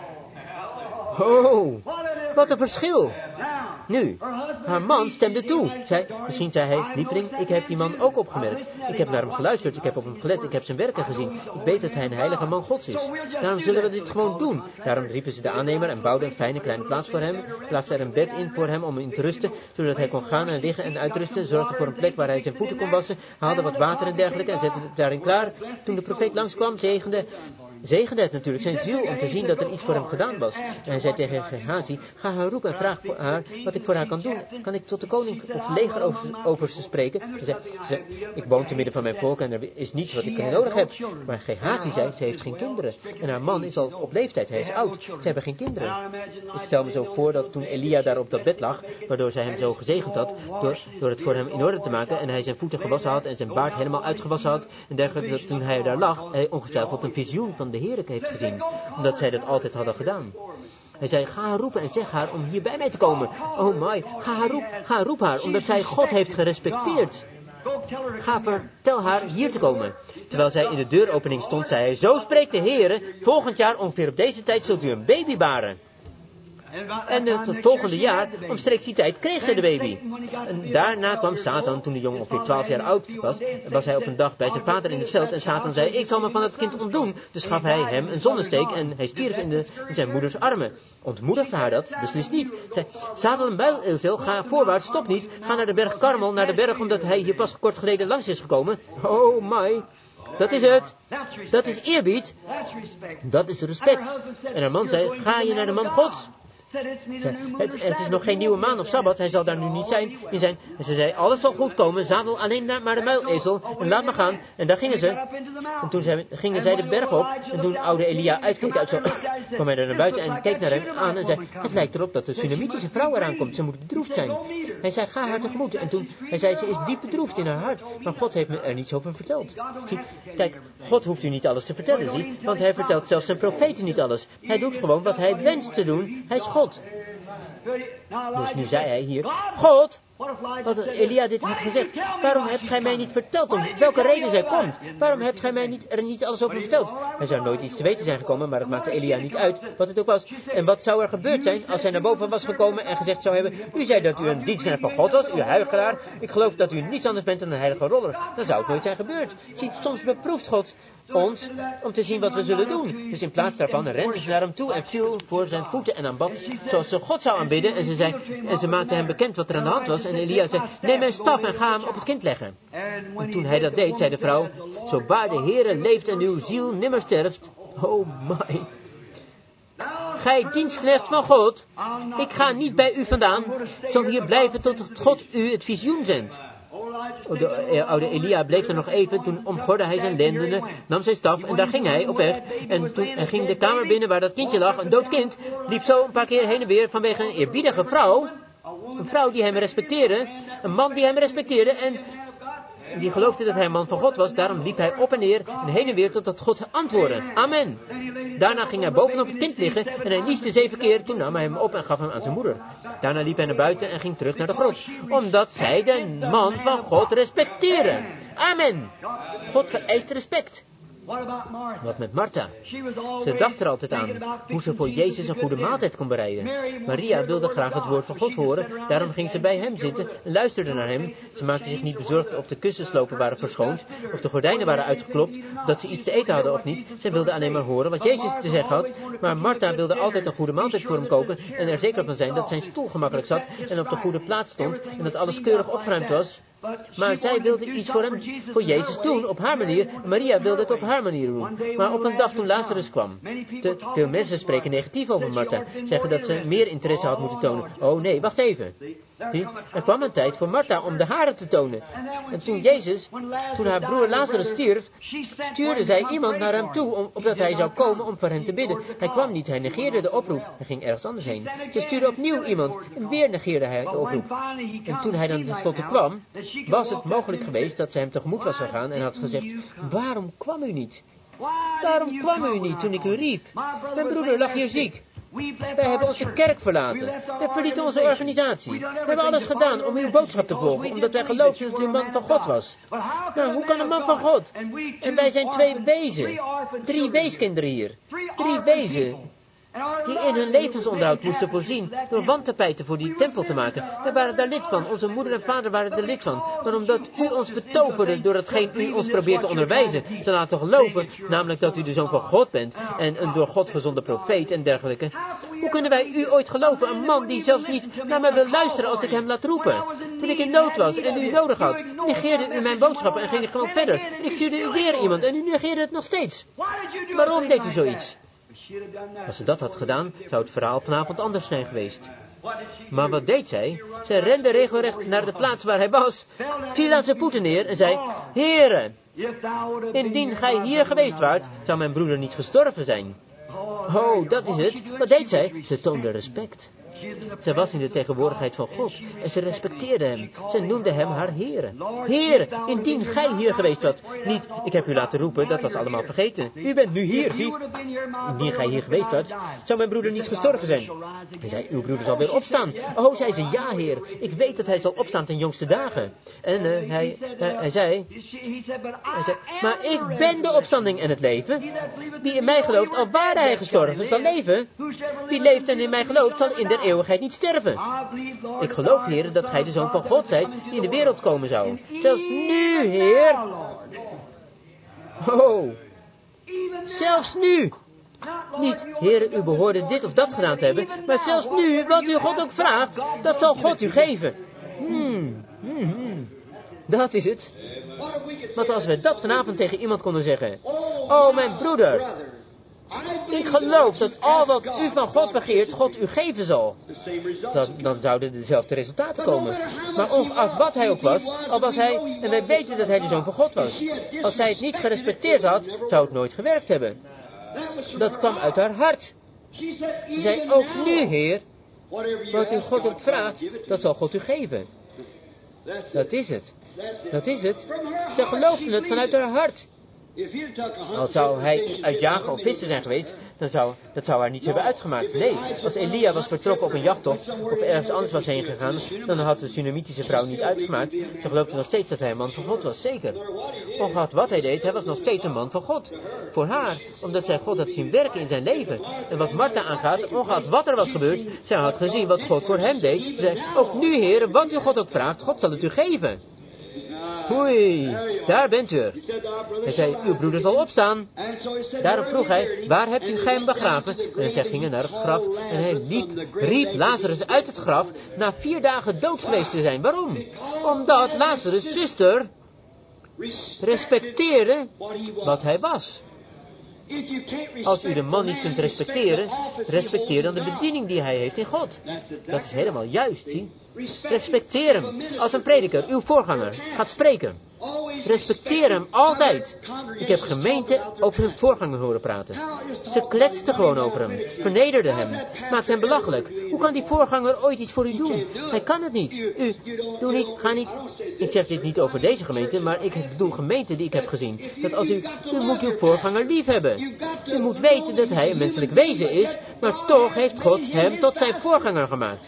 Oh, wat een verschil. Nu, haar man stemde toe. Misschien zei hij, lieveling, ik heb die man ook opgemerkt. Ik heb naar hem geluisterd, ik heb op hem gelet, ik heb zijn werken gezien. Ik weet dat hij een heilige man Gods is. Daarom zullen we dit gewoon doen. Daarom riepen ze de aannemer en bouwden een fijne kleine plaats voor hem. Plaatsten er een bed in voor hem om in te rusten, zodat hij kon gaan en liggen en uitrusten. Zorgde voor een plek waar hij zijn voeten kon wassen, haalde wat water en dergelijke en zette het daarin klaar. Toen de profeet langskwam, zegende het natuurlijk zijn ziel om te zien dat er iets voor hem gedaan was. En hij zei tegen Gehazi, ga haar roepen en vraag voor haar wat ik voor haar kan doen. Kan ik tot de koning of legeroverste spreken? Ze zei, ik woon te midden van mijn volk en er is niets wat ik nodig heb. Maar Gehazi zei, ze heeft geen kinderen. En haar man is al op leeftijd, hij is oud. Ze hebben geen kinderen. Ik stel me zo voor dat toen Elia daar op dat bed lag, waardoor zij hem zo gezegend had, door het voor hem in orde te maken en hij zijn voeten gewassen had en zijn baard helemaal uitgewassen had en dergelijke, dat toen hij daar lag, hij ongetwijfeld een visioen van de Heer heeft gezien, omdat zij dat altijd hadden gedaan. Hij zei, ga haar roepen en zeg haar om hier bij mij te komen. Oh my, ga roep haar, omdat zij God heeft gerespecteerd. Vertel haar hier te komen. Terwijl zij in de deuropening stond, zei hij, zo spreekt de Heere, volgend jaar ongeveer op deze tijd zult u een baby baren. En het volgende jaar, omstreeks die tijd, kreeg zij de baby. En daarna kwam Satan, toen de jongen ongeveer 12 jaar oud was hij op een dag bij zijn vader in het veld. En Satan zei, ik zal me van het kind ontdoen. Dus gaf hij hem een zonnesteek en hij stierf in zijn moeders armen. Ontmoedigde haar dat? Beslist niet. Zei, Satan en muilezeel, ga voorwaarts, stop niet. Ga naar de berg Karmel, naar de berg omdat hij hier pas kort geleden langs is gekomen. Oh my. Dat is het. Dat is eerbied. Dat is respect. En haar man zei, ga je naar de man Gods? Het is nog geen nieuwe maan op Sabbat, hij zal daar nu niet zijn. En ze zei, alles zal goed komen, zadel alleen maar de muilezel en laat me gaan. En daar gingen ze. En toen gingen zij de berg op. En toen oude Elia uitkeek uit zo, kwam hij er naar buiten en keek naar hem aan en zei, het lijkt erop dat de Sunamitische vrouw eraan komt, ze moet bedroefd zijn. Hij zei, ga haar tegemoet. En toen, hij zei, ze is diep bedroefd in haar hart, maar God heeft me er niets over verteld. Zie, kijk, God hoeft u niet alles te vertellen, zie, want hij vertelt zelfs zijn profeten niet alles. Hij doet gewoon wat hij wenst te doen, hij is God. Dus nu zei hij hier, God, wat Elia dit had gezegd, waarom hebt gij mij niet verteld om welke reden zij komt? Waarom hebt gij mij er niet alles over verteld? Hij zou nooit iets te weten zijn gekomen, maar het maakte Elia niet uit wat het ook was. En wat zou er gebeurd zijn als hij naar boven was gekomen en gezegd zou hebben, u zei dat u een dienstknecht van God was, u huichelaar, ik geloof dat u niets anders bent dan een heilige roller. Dan zou het nooit zijn gebeurd. Zie, soms beproeft God ons om te zien wat we zullen doen. Dus in plaats daarvan rende ze naar hem toe en viel voor zijn voeten en aanbad zoals ze God zou aanbidden. En ze maakte hem bekend wat er aan de hand was. En Elia zei, neem mijn staf en ga hem op het kind leggen. En toen hij dat deed, zei de vrouw, zo waar de Heere leeft en uw ziel nimmer sterft. Oh my. Gij dienstknecht van God, ik ga niet bij u vandaan. Ik zal hier blijven tot God u het visioen zendt. De oude Elia bleef er nog even, toen omgorde hij zijn lendenen, nam zijn staf en daar ging hij op weg. En toen ging de kamer binnen waar dat kindje lag, een dood kind, liep zo een paar keer heen en weer vanwege een eerbiedige vrouw. Een vrouw die hem respecteerde, een man die hem respecteerde en die geloofde dat hij een man van God was. Daarom liep hij op en neer en heen en weer totdat God antwoordde. Amen. Daarna ging hij bovenop het kind liggen en hij nieste 7 keer. Toen nam hij hem op en gaf hem aan zijn moeder. Daarna liep hij naar buiten en ging terug naar de grot. Omdat zij de man van God respecteren. Amen. God vereist respect. Wat met Martha? Ze dacht er altijd aan hoe ze voor Jezus een goede maaltijd kon bereiden. Maria wilde graag het woord van God horen, daarom ging ze bij hem zitten en luisterde naar hem. Ze maakte zich niet bezorgd of de kussenslopen waren verschoond, of de gordijnen waren uitgeklopt, of dat ze iets te eten hadden of niet. Zij wilde alleen maar horen wat Jezus te zeggen had. Maar Martha wilde altijd een goede maaltijd voor hem koken en er zeker van zijn dat zijn stoel gemakkelijk zat en op de goede plaats stond en dat alles keurig opgeruimd was. Maar zij wilde iets voor Jezus doen, op haar manier. Maria wilde het op haar manier doen. Maar op een dag toen Lazarus kwam. Te veel mensen spreken negatief over Martha. Zeggen dat ze meer interesse had moeten tonen. Oh nee, wacht even. Er kwam een tijd voor Martha om de haren te tonen. En toen haar broer Lazarus stierf, stuurde zij iemand naar hem toe, opdat hij zou komen om voor hen te bidden. Hij kwam niet, hij negeerde de oproep. Hij ging ergens anders heen. Ze stuurde opnieuw iemand en weer negeerde hij de oproep. En toen hij dan tenslotte kwam, was het mogelijk geweest dat ze hem tegemoet was gegaan en had gezegd, waarom kwam u niet? Waarom kwam u niet toen ik u riep? Mijn broeder lag hier ziek. Wij hebben onze kerk verlaten. We verlieten onze organisatie. We hebben alles gedaan om uw boodschap te volgen, omdat wij geloofden dat u een man van God was. Maar hoe kan een man van God? En wij zijn 2 wezen. 3 weeskinderen hier. 3 wezen. Die in hun levensonderhoud moesten voorzien door wandtapijten voor die tempel te maken. Wij waren daar lid van, onze moeder en vader waren er lid van. Maar omdat u ons betoverde door hetgeen u ons probeert te onderwijzen, te laten geloven, namelijk dat u de Zoon van God bent en een door God gezonde profeet en dergelijke. Hoe kunnen wij u ooit geloven, een man die zelfs niet naar mij wil luisteren als ik hem laat roepen? Toen ik in nood was en u nodig had, negeerde u mijn boodschappen en ging ik gewoon verder. En ik stuurde u weer iemand en u negeerde het nog steeds. Waarom deed u zoiets? Als ze dat had gedaan, zou het verhaal vanavond anders zijn geweest. Maar wat deed zij? Zij rende regelrecht naar de plaats waar hij was, viel aan zijn voeten neer en zei, Heere, indien gij hier geweest waart, zou mijn broeder niet gestorven zijn. Oh, dat is het. Wat deed zij? Ze toonde respect. Zij was in de tegenwoordigheid van God en ze respecteerde hem. Zij noemde hem haar Heere. Heere, indien gij hier geweest was. Niet, ik heb u laten roepen, dat was allemaal vergeten. U bent nu hier, zie. Indien gij hier geweest was, zou mijn broeder niet gestorven zijn. Hij zei, uw broeder zal weer opstaan. Oh, zei ze, ja, Heer. Ik weet dat hij zal opstaan ten jongste dagen. En hij zei, maar ik ben de opstanding en het leven. Wie in mij gelooft, al ware hij gestorven, zal leven. Wie leeft en in mij gelooft, zal in der eeuwigheid niet sterven. Ik geloof, Heer, dat gij de Zoon van God zijt, die in de wereld komen zou. Zelfs nu, Heer. Oh, zelfs nu. Niet, Heer, u behoorde dit of dat gedaan te hebben, maar zelfs nu, wat u God ook vraagt, dat zal God u geven. Dat is het. Want als we dat vanavond tegen iemand konden zeggen, oh, mijn broeder, ik geloof dat al wat u van God begeert, God u geven zal. Dan zouden dezelfde resultaten komen. Maar ongeacht wat hij ook was, al was hij, en wij weten dat hij de Zoon van God was. Als zij het niet gerespecteerd had, zou het nooit gewerkt hebben. Dat kwam uit haar hart. Ze zei, ook nu, Heer, wat u God ook vraagt, dat zal God u geven. Dat is het. Dat is het. Ze geloofden het vanuit haar hart. Al zou hij uit jagen of vissen zijn geweest, dat zou haar niets hebben uitgemaakt. Nee, als Elia was vertrokken op een jachttocht, of ergens anders was heen gegaan, dan had de Sunamitische vrouw niet uitgemaakt. Ze geloofde nog steeds dat hij een man van God was, zeker. Ongeacht wat hij deed, hij was nog steeds een man van God. Voor haar, omdat zij God had zien werken in zijn leven. En wat Martha aangaat, ongeacht wat er was gebeurd, zij had gezien wat God voor hem deed. Ze zei, ook nu, Heer, wat u God ook vraagt, God zal het u geven. Oei, daar bent u. Hij zei, uw broeder zal opstaan. Daarop vroeg hij, waar hebt u hem begraven? En zij gingen naar het graf en hij riep Lazarus uit het graf na 4 dagen dood geweest te zijn. Waarom? Omdat Lazarus' zuster respecteerde wat hij was. Als u de man niet kunt respecteren, respecteer dan de bediening die hij heeft in God. Dat is helemaal juist, zie. Respecteer hem. Als een prediker, uw voorganger, gaat spreken. Respecteer hem altijd. Ik heb gemeenten over hun voorganger horen praten. Ze kletsten gewoon over hem, vernederden hem, maakten hem belachelijk. Hoe kan die voorganger ooit iets voor u doen? Hij kan het niet. Doe niet, ga niet. Ik zeg dit niet over deze gemeente, maar ik bedoel gemeenten die ik heb gezien. Dat als u moet uw voorganger lief hebben. U moet weten dat hij een menselijk wezen is, maar toch heeft God hem tot zijn voorganger gemaakt.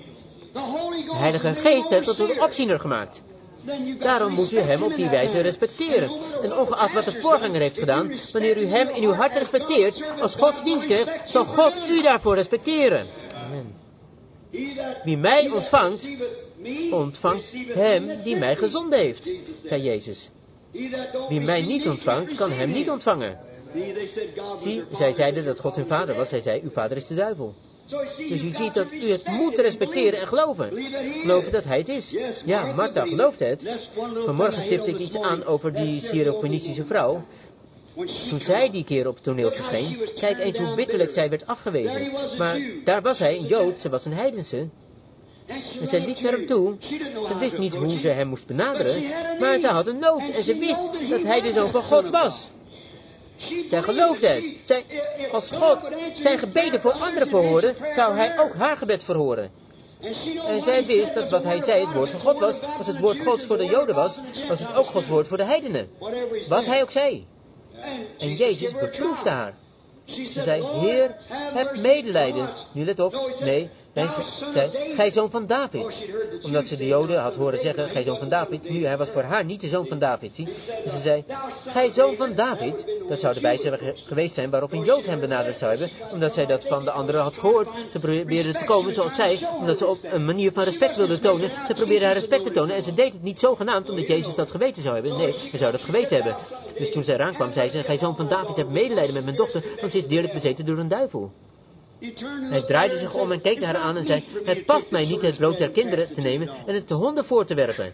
De Heilige Geest heeft tot een opziener gemaakt. Daarom moet u hem op die wijze respecteren. En ongeacht wat de voorganger heeft gedaan, wanneer u hem in uw hart respecteert, als Gods dienstknecht, zal God u daarvoor respecteren. Amen. Wie mij ontvangt, ontvangt hem die mij gezonden heeft, zei Jezus. Wie mij niet ontvangt, kan hem niet ontvangen. Zie, zij zeiden dat God hun vader was. Zij zei, uw vader is de duivel. Dus u ziet dat u het moet respecteren en geloven. Geloven dat hij het is. Ja, Martha geloofde het. Vanmorgen tipte ik iets aan over die Syro-Fenicische vrouw. Toen zij die keer op het toneel verscheen, kijk eens hoe bitterlijk zij werd afgewezen. Maar daar was hij, een Jood, ze was een heidense. En zij liep naar hem toe. Ze wist niet hoe ze hem moest benaderen, maar ze had een nood en ze wist dat hij de Zoon van God was. Zij geloofde het. Als God zijn gebeden voor anderen verhoorde, zou hij ook haar gebed verhoren. En zij wist dat wat hij zei het woord van God was. Als het woord Gods voor de Joden was, was het ook Gods woord voor de heidenen. Wat hij ook zei. En Jezus beproefde haar. Ze zei, Heer, heb medelijden. Nu let op, nee, hij zei, gij zoon van David. Omdat ze de Joden had horen zeggen, gij zoon van David. Nu, hij was voor haar niet de zoon van David, zie. Dus ze zei, gij zoon van David. Dat zou de wijze geweest zijn waarop een Jood hem benaderd zou hebben. Omdat zij dat van de anderen had gehoord. Ze probeerde te komen zoals zij, omdat ze op een manier van respect wilde tonen. Ze probeerde haar respect te tonen en ze deed het niet zogenaamd omdat Jezus dat geweten zou hebben. Nee, hij zou dat geweten hebben. Dus toen zij eraan kwam, zei ze, gij zoon van David, heb medelijden met mijn dochter, want ze is deerlijk bezeten door een duivel. Hij draaide zich om en keek haar aan en zei, het past mij niet het brood der kinderen te nemen en het de honden voor te werpen.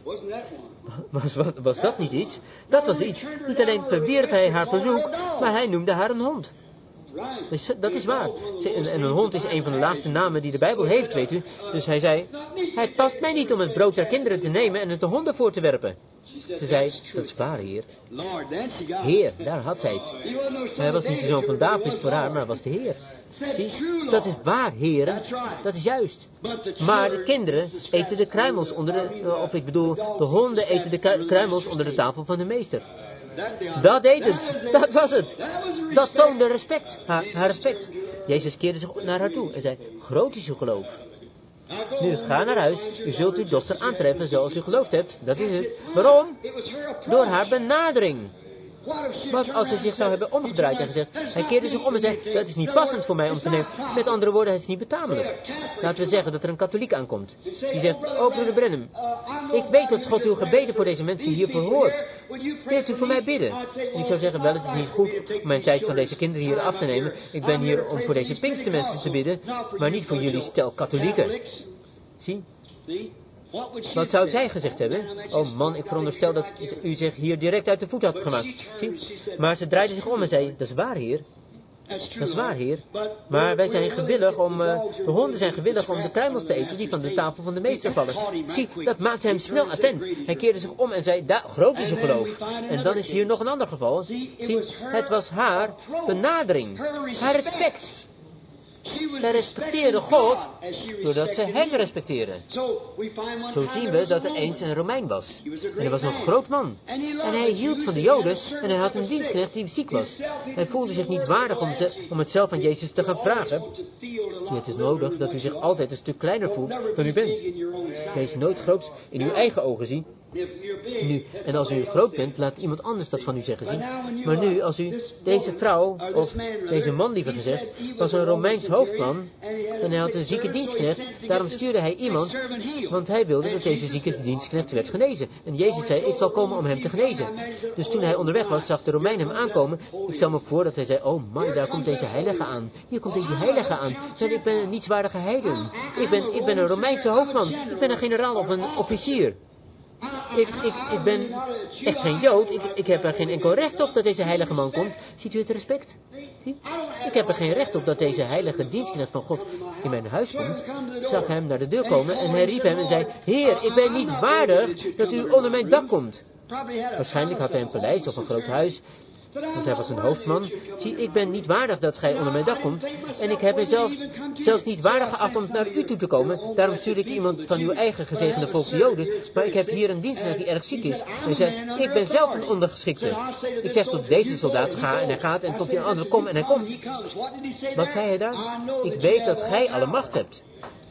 Was dat niet iets? Dat was iets. Niet alleen verwierp hij haar verzoek, maar hij noemde haar een hond. Dus dat is waar. En een hond is een van de laatste namen die de Bijbel heeft, weet u. Dus hij zei, het past mij niet om het brood der kinderen te nemen en het de honden voor te werpen. Ze zei, dat is waar, Heer. Heer, daar had zij het. Hij was niet de zoon van David voor haar, maar hij was de Heer. Zie, dat is waar, heren. Dat is juist. Maar de kinderen eten de kruimels de honden eten de kruimels onder de tafel van de meester. Dat deed het. Dat was het. Dat toonde respect. Haar respect. Jezus keerde zich naar haar toe en zei, groot is uw geloof. Nu, ga naar huis. U zult uw dochter aantreffen zoals u geloofd hebt. Dat is het. Waarom? Door haar benadering. Wat als hij zich zou hebben omgedraaid en gezegd, hij keerde zich om en zei, dat is niet passend voor mij om te nemen. Met andere woorden, het is niet betamelijk. Laten we zeggen dat er een katholiek aankomt. Die zegt, broeder Branham, ik weet dat God uw gebeden voor deze mensen hier verhoort. Wilt u voor mij bidden? En ik zou zeggen, wel, het is niet goed om mijn tijd van deze kinderen hier af te nemen. Ik ben hier om voor deze Pinkstermensen te bidden, maar niet voor jullie stel katholieken. Zie? Wat zou zij gezegd hebben? Oh man, ik veronderstel dat u zich hier direct uit de voet had gemaakt. Zie? Maar ze draaide zich om en zei, dat is waar, heer. Dat is waar, heer. Maar wij zijn gewillig de honden zijn gewillig om de kruimels te eten die van de tafel van de meester vallen. Zie, dat maakte hem snel attent. Hij keerde zich om en zei, groot is uw geloof. En dan is hier nog een ander geval. Zie, het was haar benadering. Haar respect. Zij respecteerde God doordat ze hem respecteerde. Zo zien we dat er eens een Romein was. En hij was een groot man. En hij hield van de Joden en hij had een dienstknecht die ziek was. Hij voelde zich niet waardig om het zelf aan Jezus te gaan vragen. Het is nodig dat u zich altijd een stuk kleiner voelt dan u bent. Wees nooit groots in uw eigen ogen, zie. Nu, en als u groot bent, laat iemand anders dat van u zeggen, zien. Maar nu, als u, deze vrouw, of deze man liever gezegd, was een Romeins hoofdman, en hij had een zieke dienstknecht, daarom stuurde hij iemand, want hij wilde dat deze zieke dienstknecht werd genezen. En Jezus zei, ik zal komen om hem te genezen. Dus toen hij onderweg was, zag de Romein hem aankomen. Ik stel me voor dat hij zei, oh man, daar komt deze heilige aan. Hier komt deze heilige aan. En ik ben een nietswaardige heiden. Ik ben een Romeinse hoofdman. Ik ben een generaal of een officier. Ik ben echt geen Jood. Ik heb er geen enkel recht op dat deze heilige man komt. Ziet u het respect? Zie? Ik heb er geen recht op dat deze heilige dienstknecht van God in mijn huis komt. Ik zag hem naar de deur komen en hij riep hem en zei, Heer, ik ben niet waardig dat u onder mijn dak komt. Waarschijnlijk had hij een paleis of een groot huis. Want hij was een hoofdman. Zie, ik ben niet waardig dat gij onder mijn dak komt. En ik heb mij zelfs niet waardig geacht om naar u toe te komen. Daarom stuurde ik iemand van uw eigen gezegende volk de Joden. Maar ik heb hier een dienstknecht die erg ziek is. En hij zei, ik ben zelf een ondergeschikte. Ik zeg tot deze soldaat, ga en hij gaat. En tot die andere, kom en hij komt. Wat zei hij daar? Ik weet dat gij alle macht hebt.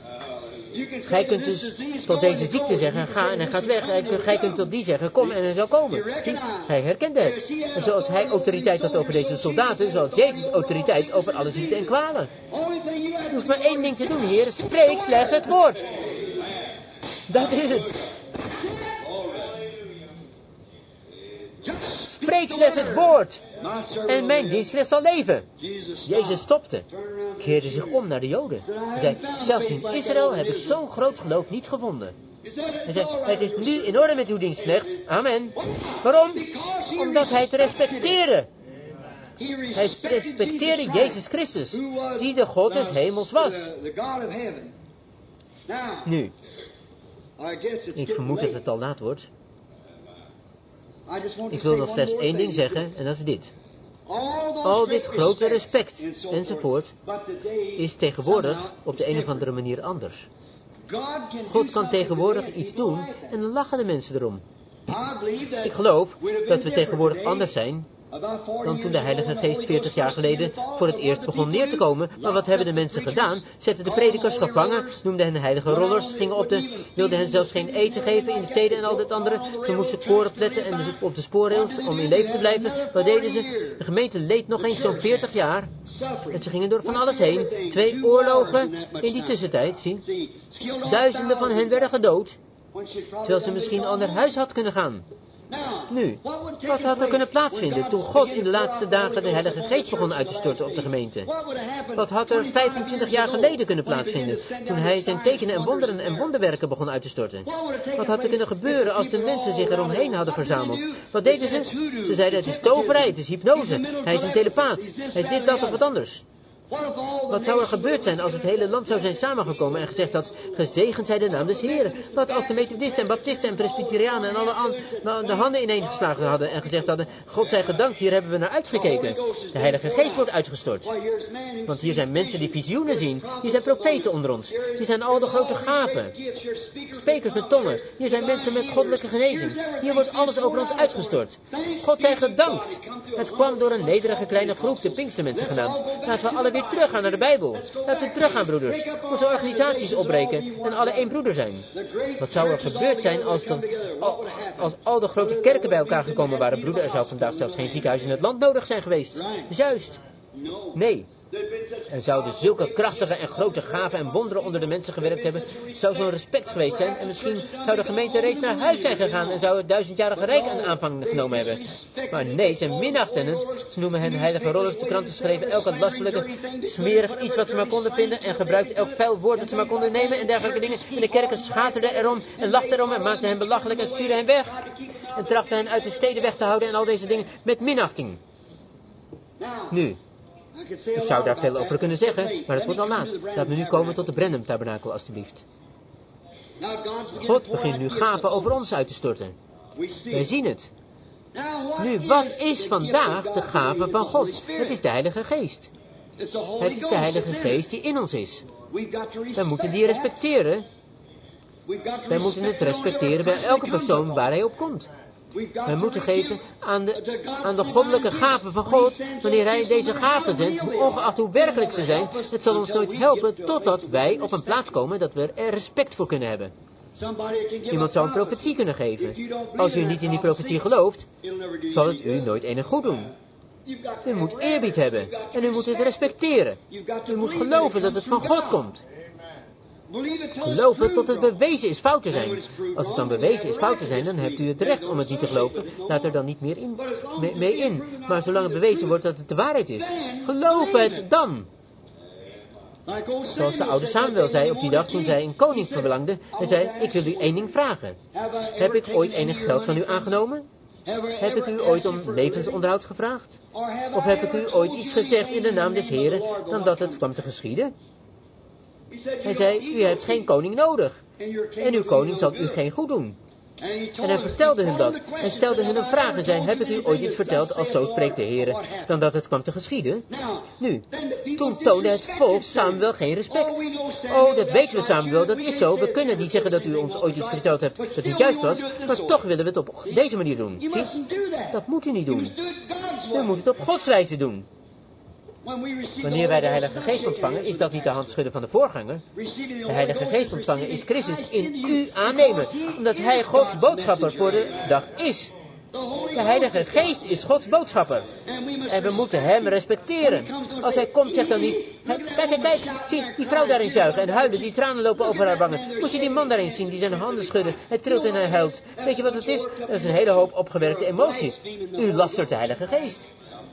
Gij kunt dus tot deze ziekte zeggen, ga en hij gaat weg. Gij kunt tot die zeggen, kom en hij zal komen. Zie, hij herkende het. En zoals hij autoriteit had over deze soldaten, zoals Jezus autoriteit over alle ziekten en kwalen. Je hoeft maar één ding te doen, Heer. Spreek slechts het woord. Dat is het. Spreek slechts het woord. En mijn dienstknecht zal leven. Jezus stopte. Keerde zich om naar de Joden. Hij zei, zelfs in Israël heb ik zo'n groot geloof niet gevonden. Hij zei, het is nu in orde met uw dienstknecht. Amen. Waarom? Omdat hij het respecteerde. Hij respecteerde Jezus Christus, die de God des hemels was. Nu, ik vermoed dat het al laat wordt. Ik wil nog slechts één ding zeggen, en dat is dit. Al dit grote respect, enzovoort, is tegenwoordig op de een of andere manier anders. God kan tegenwoordig iets doen, en dan lachen de mensen erom. Ik geloof dat we tegenwoordig anders zijn dan toen de Heilige Geest 40 jaar geleden voor het eerst begon neer te komen. Maar wat hebben de mensen gedaan? Zetten de predikers gevangen, noemden hen heilige rollers, wilden hen zelfs geen eten geven in de steden en al dat andere. Ze moesten koren pletten en dus op de spoorrails om in leven te blijven. Wat deden ze? De gemeente leed nog eens zo'n 40 jaar. En ze gingen door van alles heen. 2 oorlogen in die tussentijd, zie. Duizenden van hen werden gedood, terwijl ze misschien al naar huis had kunnen gaan. Nu, wat had er kunnen plaatsvinden toen God in de laatste dagen de Heilige Geest begon uit te storten op de gemeente? Wat had er 25 jaar geleden kunnen plaatsvinden toen hij zijn tekenen en wonderen en wonderwerken begon uit te storten? Wat had er kunnen gebeuren als de mensen zich eromheen hadden verzameld? Wat deden ze? Ze zeiden, het is toverij, het is hypnose, hij is een telepaat, hij is dit, dat of wat anders. Wat zou er gebeurd zijn als het hele land zou zijn samengekomen en gezegd had, gezegend zij de naam des Heren? Wat als de Methodisten en Baptisten en Presbyterianen en alle de handen ineengeslagen hadden en gezegd hadden, God zij gedankt, hier hebben we naar uitgekeken. De Heilige Geest wordt uitgestort. Want hier zijn mensen die visioenen zien. Hier zijn profeten onder ons. Hier zijn al de grote gaven. Sprekers met tongen. Hier zijn mensen met goddelijke genezing. Hier wordt alles over ons uitgestort. God zij gedankt. Het kwam door een nederige kleine groep, de Pinkstermensen genaamd. Laten we alle weer teruggaan naar de Bijbel. Laten we teruggaan, broeders. Onze organisaties opbreken en alle één broeder zijn. Wat zou er gebeurd zijn als al de grote kerken bij elkaar gekomen waren, broeder? Er zou vandaag zelfs geen ziekenhuis in het land nodig zijn geweest. Juist. Nee. Er zouden zulke krachtige en grote gaven en wonderen onder de mensen gewerkt hebben. Zou zo'n respect geweest zijn. En misschien zou de gemeente reeds naar huis zijn gegaan en zou het 1000-jarige rijk een aanvang genomen hebben. Maar nee, ze minachten het. Ze noemen hen heilige rollers, de kranten schreven elk lastelijke, smerig iets wat ze maar konden vinden. En gebruikten elk vuil woord dat ze maar konden nemen en dergelijke dingen. En de kerken schaterden erom en lachten erom en maakten hen belachelijk en stuurden hen weg. En trachten hen uit de steden weg te houden en al deze dingen met minachting. Nu. Ik zou daar veel over kunnen zeggen, maar het wordt al laat. Laten we nu komen tot de Brenham-tabernakel, alstublieft. God begint nu gaven over ons uit te storten. Wij zien het. Nu, wat is vandaag de gave van God? Het is de Heilige Geest. Het is de Heilige Geest die in ons is. Wij moeten die respecteren. Wij moeten het respecteren bij elke persoon waar hij op komt. Wij moeten geven aan de goddelijke gaven van God, wanneer hij deze gaven zendt, ongeacht hoe werkelijk ze zijn. Het zal ons nooit helpen totdat wij op een plaats komen dat we er respect voor kunnen hebben. Iemand zou een profetie kunnen geven. Als u niet in die profetie gelooft, zal het u nooit enig goed doen. U moet eerbied hebben en u moet het respecteren. U moet geloven dat het van God komt. Geloven tot het bewezen is fout te zijn. Als het dan bewezen is fout te zijn, dan hebt u het recht om het niet te geloven. Laat er dan niet meer mee in. Maar zolang het bewezen wordt dat het de waarheid is, geloof het dan. Zoals de oude Samuel zei op die dag toen zij een koning verlangde. Hij zei, ik wil u één ding vragen. Heb ik ooit enig geld van u aangenomen? Heb ik u ooit om levensonderhoud gevraagd? Of heb ik u ooit iets gezegd in de naam des Heren, dan dat het kwam te geschieden? Hij zei, u hebt geen koning nodig. En uw koning zal u geen goed doen. En hij vertelde hun dat. En stelde hun een vraag en zei, heb ik u ooit iets verteld als zo spreekt de Heer, dan dat het kwam te geschieden? Nu, toen toonde het volk Samuel geen respect. Oh, dat weten we Samuel, dat is zo. We kunnen niet zeggen dat u ons ooit iets verteld hebt dat niet juist was, maar toch willen we het op deze manier doen. Zie? Dat moet u niet doen. U moet het op Gods wijze doen. Wanneer wij de Heilige Geest ontvangen, is dat niet de hand schudden van de voorganger. De Heilige Geest ontvangen is Christus in u aannemen, omdat Hij Gods boodschapper voor de dag is. De Heilige Geest is Gods boodschapper. En we moeten Hem respecteren. Als Hij komt, zegt dan niet, kijk, zie die vrouw daarin zuigen en huilen, die tranen lopen over haar wangen. Moet je die man daarin zien, die zijn handen schudden, hij trilt en hij huilt. Weet je wat het is? Dat is een hele hoop opgewerkte emotie. U lastert de Heilige Geest.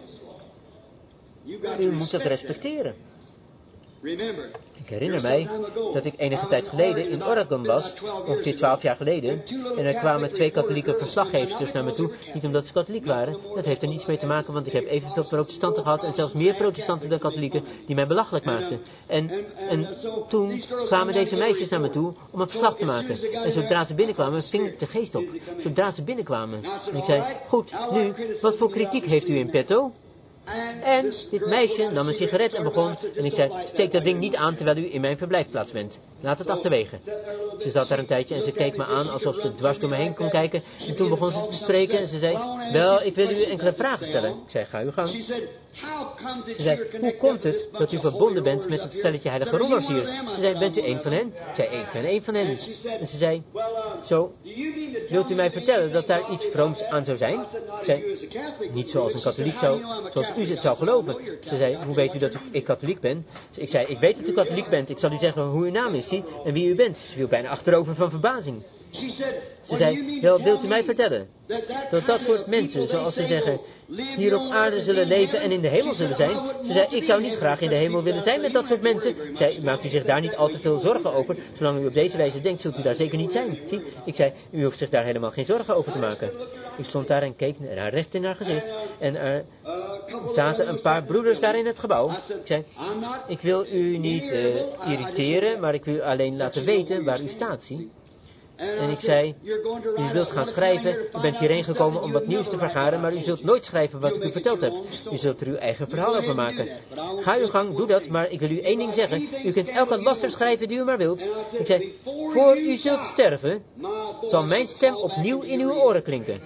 U moet dat respecteren. Ik herinner mij dat ik enige tijd geleden in Oregon was, ongeveer 12 jaar geleden, en er kwamen 2 katholieke verslaggevers naar me toe, niet omdat ze katholiek waren, dat heeft er niets mee te maken, want ik heb evenveel protestanten gehad, en zelfs meer protestanten dan katholieken, die mij belachelijk maakten. En toen kwamen deze meisjes naar me toe om een verslag te maken, en zodra ze binnenkwamen, ving ik de geest op. Zodra ze binnenkwamen. En ik zei, goed, nu, wat voor kritiek heeft u in petto? En dit meisje nam een sigaret en begon, en ik zei, steek dat ding niet aan terwijl u in mijn verblijfplaats bent. Laat het achterwege. Ze zat daar een tijdje en ze keek me aan alsof ze dwars door me heen kon kijken. En toen begon ze te spreken en ze zei, wel, ik wil u enkele vragen stellen. Ik zei, ga uw gang. Ze zei, hoe komt het dat u verbonden bent met het stelletje heilige rollers hier? Ze zei, bent u een van hen? Ik zei, ik ben een van hen. En ze zei, zo, wilt u mij vertellen dat daar iets vrooms aan zou zijn? Ik zei, niet zoals een katholiek zoals u het zou geloven. Ze zei, hoe weet u dat ik katholiek ben? Ik zei, ik weet dat u katholiek bent. Ik zal u zeggen hoe uw naam is, zie, en wie u bent. Ze viel bijna achterover van verbazing. Ze zei, wel, wilt u mij vertellen dat soort mensen, zoals ze zeggen, hier op aarde zullen leven en in de hemel zullen zijn? Ze zei, ik zou niet graag in de hemel willen zijn met dat soort mensen. Ik zei, maakt u zich daar niet al te veel zorgen over? Zolang u op deze wijze denkt, zult u daar zeker niet zijn. Zie, ik zei, u hoeft zich daar helemaal geen zorgen over te maken. Ik stond daar en keek haar recht in haar gezicht. En zaten een paar broeders daar in het gebouw. Ik zei, ik wil u niet irriteren, maar ik wil u alleen laten weten waar u staat, zie. En ik zei, u wilt gaan schrijven, u bent hierheen gekomen om wat nieuws te vergaren, maar u zult nooit schrijven wat ik u verteld heb. U zult er uw eigen verhaal over maken. Ga uw gang, doe dat, maar ik wil u één ding zeggen. U kunt elke laster schrijven die u maar wilt. Ik zei, voor u zult sterven, zal mijn stem opnieuw in uw oren klinken.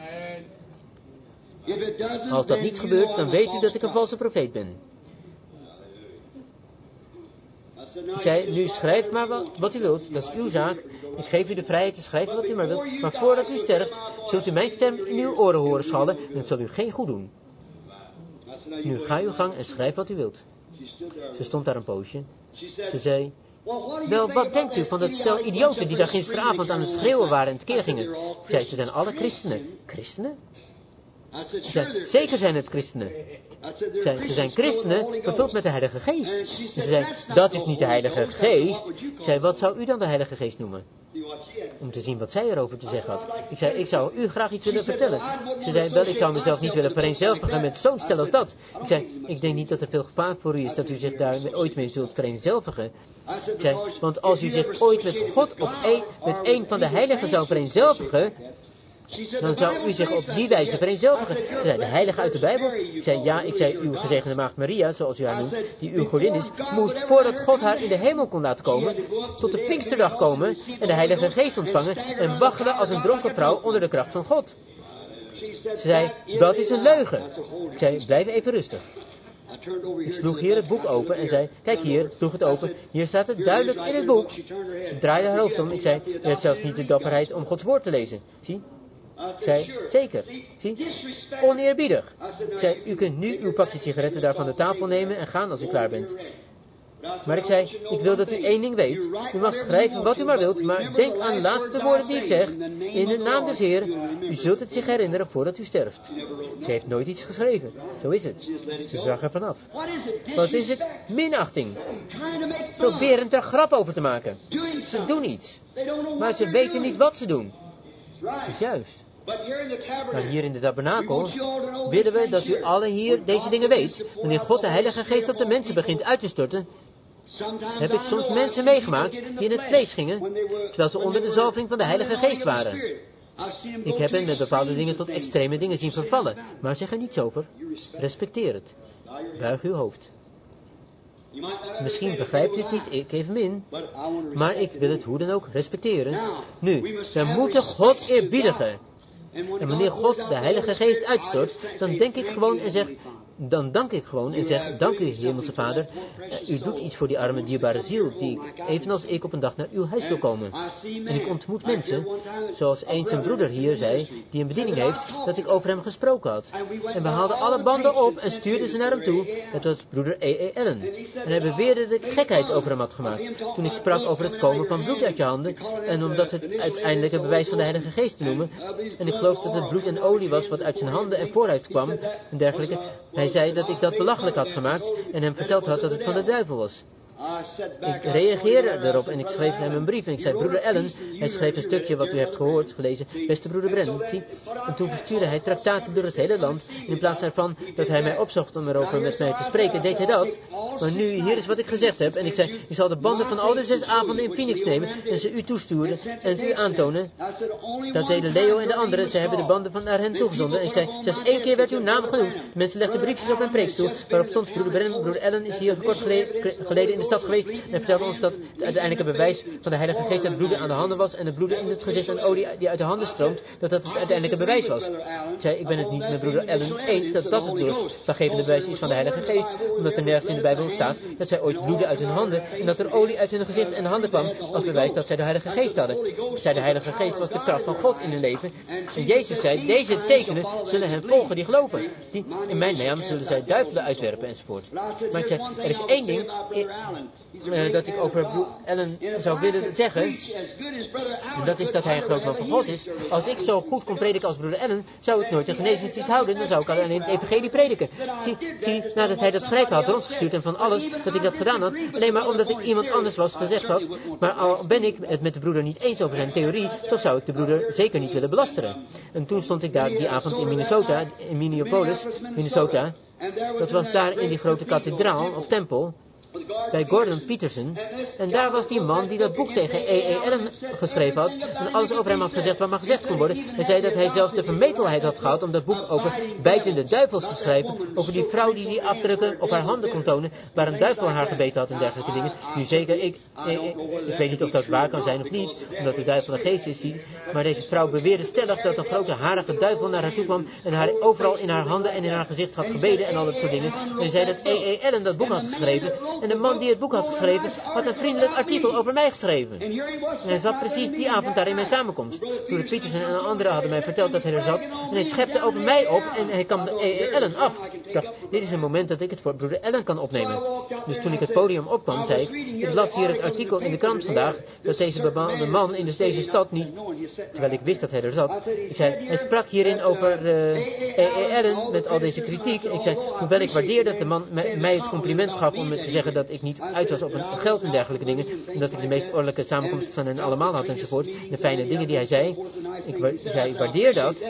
Als dat niet gebeurt, dan weet u dat ik een valse profeet ben. Ik zei, nu schrijf maar wat u wilt, dat is uw zaak. Ik geef u de vrijheid te schrijven wat u maar wilt. Maar voordat u sterft, zult u mijn stem in uw oren horen schallen en het zal u geen goed doen. Nu ga uw gang en schrijf wat u wilt. Ze stond daar een poosje. Ze zei, wel, wat denkt u van dat stel idioten die daar gisteravond aan het schreeuwen waren en tekeer gingen? Ik zei, ze zijn alle christenen. Christenen? Ze zei, zeker zijn het christenen. Ze zijn christenen vervuld met de Heilige Geest. Ze zei, dat is niet de Heilige Geest. Ik zei, wat zou u dan de Heilige Geest noemen? Om te zien wat zij erover te zeggen had. Ik zei, ik zou u graag iets willen vertellen. Ze zei, wel, ik zou mezelf niet willen vereenzelvigen met zo'n stel als dat. Ik zei, ik denk niet dat er veel gevaar voor u is dat u zich daar ooit mee zult vereenzelvigen. Ik zei, want als u zich ooit met God of met een van de heiligen zou vereenzelvigen, dan zou u zich op die wijze vereenzelvigen. Ze zei, de heilige uit de Bijbel? Ik zei, ja, ik zei, uw gezegende maagd Maria, zoals u haar noemt, die uw godin is, moest voordat God haar in de hemel kon laten komen, tot de Pinksterdag komen en de Heilige Geest ontvangen en waggelen als een dronken vrouw onder de kracht van God. Ze zei, dat is een leugen. Ik zei, blijf even rustig. Ik sloeg hier het boek open en zei, kijk hier, sloeg het open, hier staat het duidelijk in het boek. Ze draaide haar hoofd om, ik zei, u hebt zelfs niet de dapperheid om Gods woord te lezen. Zie? Ik zei, zeker. Zie? Oneerbiedig. Ik zei, u kunt nu uw pakje sigaretten daar van de tafel nemen en gaan als u klaar bent. Maar ik zei, ik wil dat u één ding weet. U mag schrijven wat u maar wilt, maar denk aan de laatste woorden die ik zeg. In de naam des Heeren. U zult het zich herinneren voordat u sterft. Ze heeft nooit iets geschreven. Zo is het. Ze zag er vanaf. Wat is het? Minachting. Proberen er grap over te maken. Ze doen iets. Maar ze weten niet wat ze doen. Dat is juist. Maar hier in de tabernakel willen we dat u allen hier deze dingen weet. Wanneer God de Heilige Geest op de mensen begint uit te storten, heb ik soms mensen meegemaakt die in het vlees gingen, terwijl ze onder de zalving van de Heilige Geest waren. Ik heb hen met bepaalde dingen tot extreme dingen zien vervallen, maar zeg er niets over. Respecteer het. Buig uw hoofd. Misschien begrijpt u het niet, ik evenmin, maar ik wil het hoe dan ook respecteren. Nu, we moeten God eerbiedigen. En wanneer God de Heilige Geest uitstort, dan dank ik gewoon en zeg, dank u, Hemelse Vader, u doet iets voor die arme, dierbare ziel, die evenals ik op een dag naar uw huis wil komen. En ik ontmoet mensen, zoals eens een broeder hier zei, die een bediening heeft, dat ik over hem gesproken had. En we haalden alle banden op en stuurden ze naar hem toe. Het was broeder E.E. Allen. En hij beweerde dat ik gekheid over hem had gemaakt, toen ik sprak over het komen van bloed uit je handen, en omdat het uiteindelijk een bewijs van de Heilige Geest te noemen. En ik geloof dat het bloed en olie was wat uit zijn handen en vooruit kwam, en dergelijke. Hij zei dat ik dat belachelijk had gemaakt en hem verteld had dat het van de duivel was. Ik reageerde erop en ik schreef hem een brief en ik zei, broeder Allen, hij schreef een stukje wat u hebt gehoord, gelezen, beste broeder Brennan, zie. En toen verstuurde hij traktaten door het hele land en in plaats daarvan dat hij mij opzocht om erover met mij te spreken, deed hij dat. Maar nu, hier is wat ik gezegd heb en ik zei, ik zal de banden van al de 6 avonden in Phoenix nemen en ze u toesturen en het u aantonen. Dat deden Leo en de anderen, ze hebben de banden naar hen toegezonden en ik zei, slechts 1 keer werd uw naam genoemd. De mensen legden briefjes op mijn preekstoel, waarop stond broeder Brennan, broeder Allen is hier kort geleden in de stad geweest en vertelde ons dat het uiteindelijke bewijs van de Heilige Geest het bloeden aan de handen was en het bloeden in het gezicht en olie die uit de handen stroomt, dat het uiteindelijke bewijs was. Ik zei, ik ben het niet met broeder Allen eens dat het doorslaggevende bewijs is van de Heilige Geest, omdat er nergens in de Bijbel staat dat zij ooit bloeden uit hun handen en dat er olie uit hun gezicht en handen kwam als bewijs dat zij de Heilige Geest hadden. Ik zei, de Heilige Geest was de kracht van God in hun leven en Jezus zei, deze tekenen zullen hen volgen die geloven. In mijn naam zullen zij duivelen uitwerpen enzovoort. Maar ik zei, er is één ding dat ik over Allen zou willen zeggen, en dat is dat hij een groot man van God is. Als ik zo goed kon prediken als broeder Allen, zou ik nooit de genezingsdienst houden, dan zou ik alleen het evangelie prediken. Zie, nadat hij dat schrijven had rondgestuurd en van alles dat ik dat gedaan had, alleen maar omdat ik iemand anders was gezegd had, maar al ben ik het met de broeder niet eens over zijn theorie, toch zou ik de broeder zeker niet willen belasteren. En toen stond ik daar die avond in Minnesota, in Minneapolis, Minnesota, Dat was daar in die grote kathedraal of tempel bij Gordon Peterson. En daar was die man die dat boek tegen E.E. Allen geschreven had en alles over hem had gezegd wat maar gezegd kon worden. Hij zei dat hij zelfs de vermetelheid had gehad om dat boek over bijtende duivels te schrijven. Over die vrouw die afdrukken op haar handen kon tonen waar een duivel haar gebeten had en dergelijke dingen. Nu zeker, ik weet niet of dat waar kan zijn of niet, omdat de duivel een geest is, maar deze vrouw beweerde stellig dat een grote harige duivel naar haar toe kwam en haar overal in haar handen en in haar gezicht had gebeden en al dat soort dingen. En hij zei dat E.E. Allen dat boek had geschreven. En de man die het boek had geschreven, had een vriendelijk artikel over mij geschreven. En hij zat precies die avond daar in mijn samenkomst. Broeder Peterson en anderen hadden mij verteld dat hij er zat. En hij schepte over mij op en hij kwam de E.E. Allen af. Ik dacht, dit is een moment dat ik het voor broeder Allen kan opnemen. Dus toen ik het podium opkwam, zei ik las hier het artikel in de krant vandaag, dat deze bepaalde man in deze stad niet, terwijl ik wist dat hij er zat. Ik zei, hij sprak hierin over E.E. Allen met al deze kritiek. Ik zei, hoewel ik waardeer dat de man mij het compliment gaf om me te zeggen dat ik niet uit was op een geld en dergelijke dingen. En dat ik de meest ordelijke samenkomst van hen allemaal had enzovoort. De fijne dingen die hij zei. Ik waardeer dat.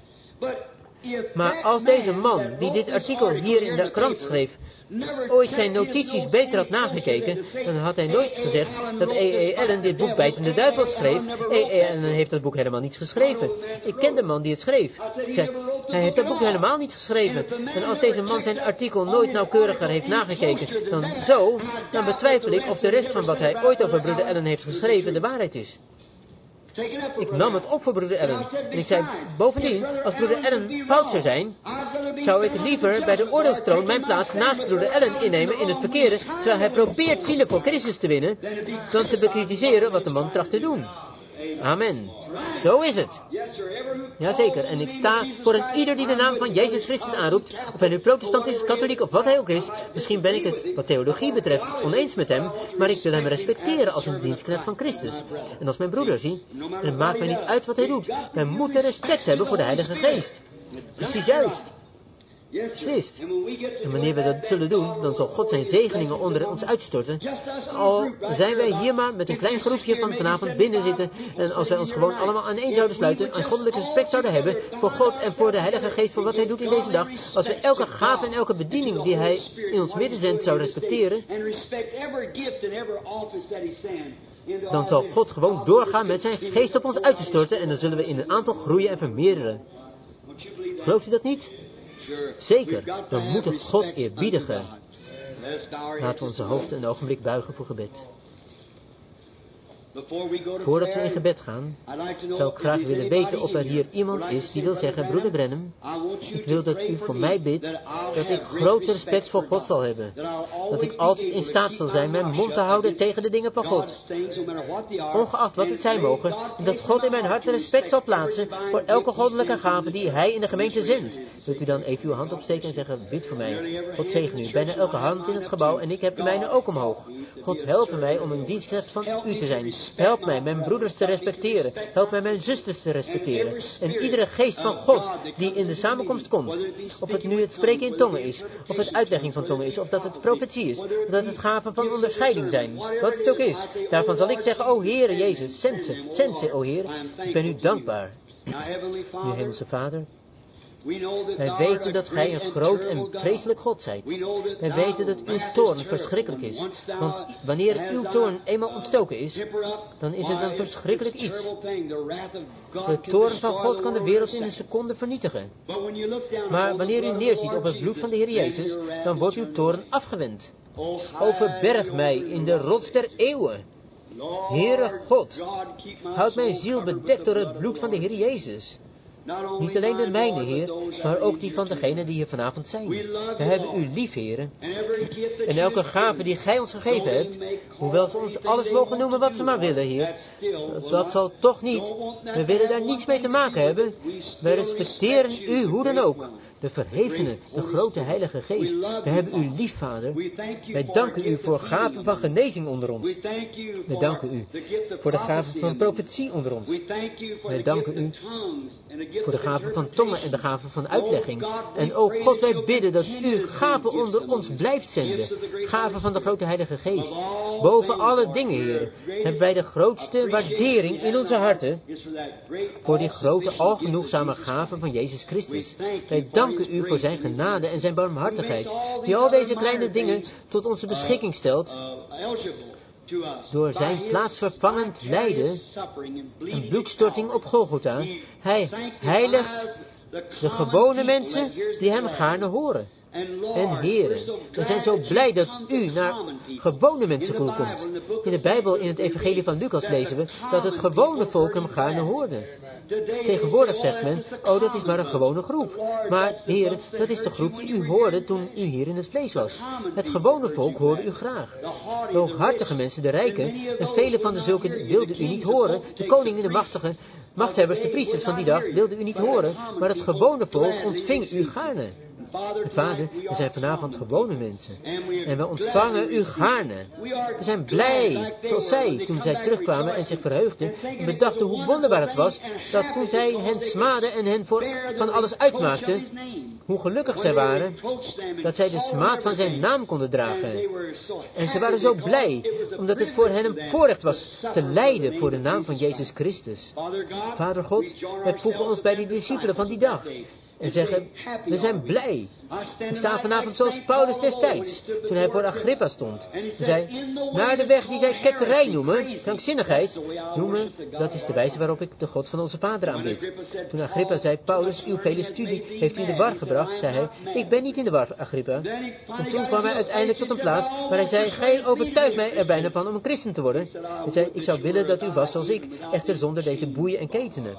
Maar als deze man die dit artikel hier in de krant schreef ooit zijn notities beter had nagekeken, dan had hij nooit gezegd dat E.E. Allen dit boek Bijtende Duivels schreef. E.E. Allen heeft dat boek helemaal niet geschreven. Ik ken de man die het schreef. Ik zei, hij heeft dat boek helemaal niet geschreven. En als deze man zijn artikel nooit nauwkeuriger heeft nagekeken dan betwijfel ik of de rest van wat hij ooit over broeder Allen heeft geschreven de waarheid is. Ik nam het op voor broeder Allen. En ik zei, bovendien, als broeder Allen fout zou zijn, zou ik liever bij de oordeelstroon mijn plaats naast broeder Allen innemen in het verkeerde, terwijl hij probeert zielen voor Christus te winnen, dan te bekritiseren wat de man tracht te doen. Amen. Zo is het. Jazeker. En ik sta voor een ieder die de naam van Jezus Christus aanroept, of hij nu protestant is, katholiek of wat hij ook is. Misschien ben ik het, wat theologie betreft, oneens met hem, maar ik wil hem respecteren als een dienstknecht van Christus. En als mijn broeder zie, en het maakt mij niet uit wat hij doet. Wij moeten respect hebben voor de Heilige Geest. Precies juist. Beslist. En wanneer we dat zullen doen, dan zal God zijn zegeningen onder ons uitstorten. Al zijn wij hier maar met een klein groepje van vanavond binnen zitten. En als wij ons gewoon allemaal aan één zouden sluiten, en goddelijk respect zouden hebben voor God en voor de Heilige Geest, voor wat hij doet in deze dag. Als we elke gave en elke bediening die hij in ons midden zendt zouden respecteren, dan zal God gewoon doorgaan met zijn geest op ons uit te storten. En dan zullen we in een aantal groeien en vermeerderen. Gelooft u dat niet? Zeker, we moeten God eerbiedigen. Laten we onze hoofden een ogenblik buigen voor gebed. Voordat we in gebed gaan, zou ik graag willen weten of er hier iemand is die wil zeggen, broeder Branham, ik wil dat u voor mij bidt, dat ik groot respect voor God zal hebben. Dat ik altijd in staat zal zijn mijn mond te houden tegen de dingen van God. Ongeacht wat het zijn mogen, en dat God in mijn hart respect zal plaatsen voor elke goddelijke gave die hij in de gemeente zendt. Wilt u dan even uw hand opsteken en zeggen, bid voor mij. God zegen u, bijna elke hand in het gebouw en ik heb de mijne ook omhoog. God help mij om een dienstknecht van u te zijn. Help mij mijn broeders te respecteren. Help mij mijn zusters te respecteren. En iedere geest van God die in de samenkomst komt. Of het nu het spreken in tongen is. Of het uitlegging van tongen is. Of dat het profetie is. Of dat het gaven van onderscheiding zijn. Wat het ook is. Daarvan zal ik zeggen, o Heere Jezus, zend ze, o Heer. Ik ben u dankbaar. Nu Hemelse Vader. Wij weten dat gij een groot en vreselijk God zijt. Wij weten dat uw toorn verschrikkelijk is. Want wanneer uw toorn eenmaal ontstoken is, dan is het een verschrikkelijk iets. De toorn van God kan de wereld in een seconde vernietigen. Maar wanneer u neerziet op het bloed van de Heer Jezus, dan wordt uw toorn afgewend. Overberg mij in de rots der eeuwen. Heere God, houd mijn ziel bedekt door het bloed van de Heer Jezus. Niet alleen de mijne, Heer, maar ook die van degenen die hier vanavond zijn. We hebben u lief, Heer. En elke gave die gij ons gegeven hebt, hoewel ze ons alles mogen noemen wat ze maar willen, Heer, dat zal toch niet. We willen daar niets mee te maken hebben. Wij respecteren u hoe dan ook. De verhevene, de grote Heilige Geest. We hebben u lief, Vader. Wij danken u voor gaven van genezing onder ons. Wij danken u voor de gaven van profetie onder ons. Wij danken u voor de gave van tongen en de gave van uitlegging. En o God, wij bidden dat u gaven onder ons blijft zenden. Gaven van de grote Heilige Geest. Boven alle dingen, Heer, hebben wij de grootste waardering in onze harten voor die grote, algenoegzame gaven van Jezus Christus. Wij danken u voor zijn genade en zijn barmhartigheid, die al deze kleine dingen tot onze beschikking stelt, door zijn plaatsvervangend lijden en bloedstorting op Golgotha. Hij heiligt de gewone mensen die hem gaarne horen. En heren, we zijn zo blij dat u naar gewone mensen komt. In de Bijbel, in het evangelie van Lucas lezen we dat het gewone volk hem gaarne hoorde. Tegenwoordig zegt men, oh, dat is maar een gewone groep. Maar heren, dat is de groep die u hoorde toen u hier in het vlees was. Het gewone volk hoorde u graag. De hooghartige mensen, de rijken, en vele van de zulken wilden u niet horen. De koningen, de machtigen, machthebbers, de priesters van die dag wilden u niet horen. Maar het gewone volk ontving u gaarne. Vader, we zijn vanavond gewone mensen. En we ontvangen u gaarne. We zijn blij, zoals zij, toen zij terugkwamen en zich verheugden. En bedachten hoe wonderbaar het was, dat toen zij hen smaadden en hen van alles uitmaakten, hoe gelukkig zij waren, dat zij de smaad van zijn naam konden dragen. En ze waren zo blij, omdat het voor hen een voorrecht was te lijden voor de naam van Jezus Christus. Vader God, wij voegen ons bij die discipelen van die dag. En zeggen, we zijn blij. We staan vanavond zoals Paulus destijds, toen hij voor Agrippa stond. Hij zei, naar de weg die zij ketterij noemen, krankzinnigheid, noemen, dat is de wijze waarop ik de God van onze vader aanbid. Toen Agrippa zei, Paulus, uw vele studie heeft u in de war gebracht, zei hij, ik ben niet in de war, Agrippa. En toen kwam hij uiteindelijk tot een plaats waar hij zei, gij overtuigt mij er bijna van om een christen te worden. Hij zei, ik zou willen dat u was zoals ik, echter zonder deze boeien en ketenen.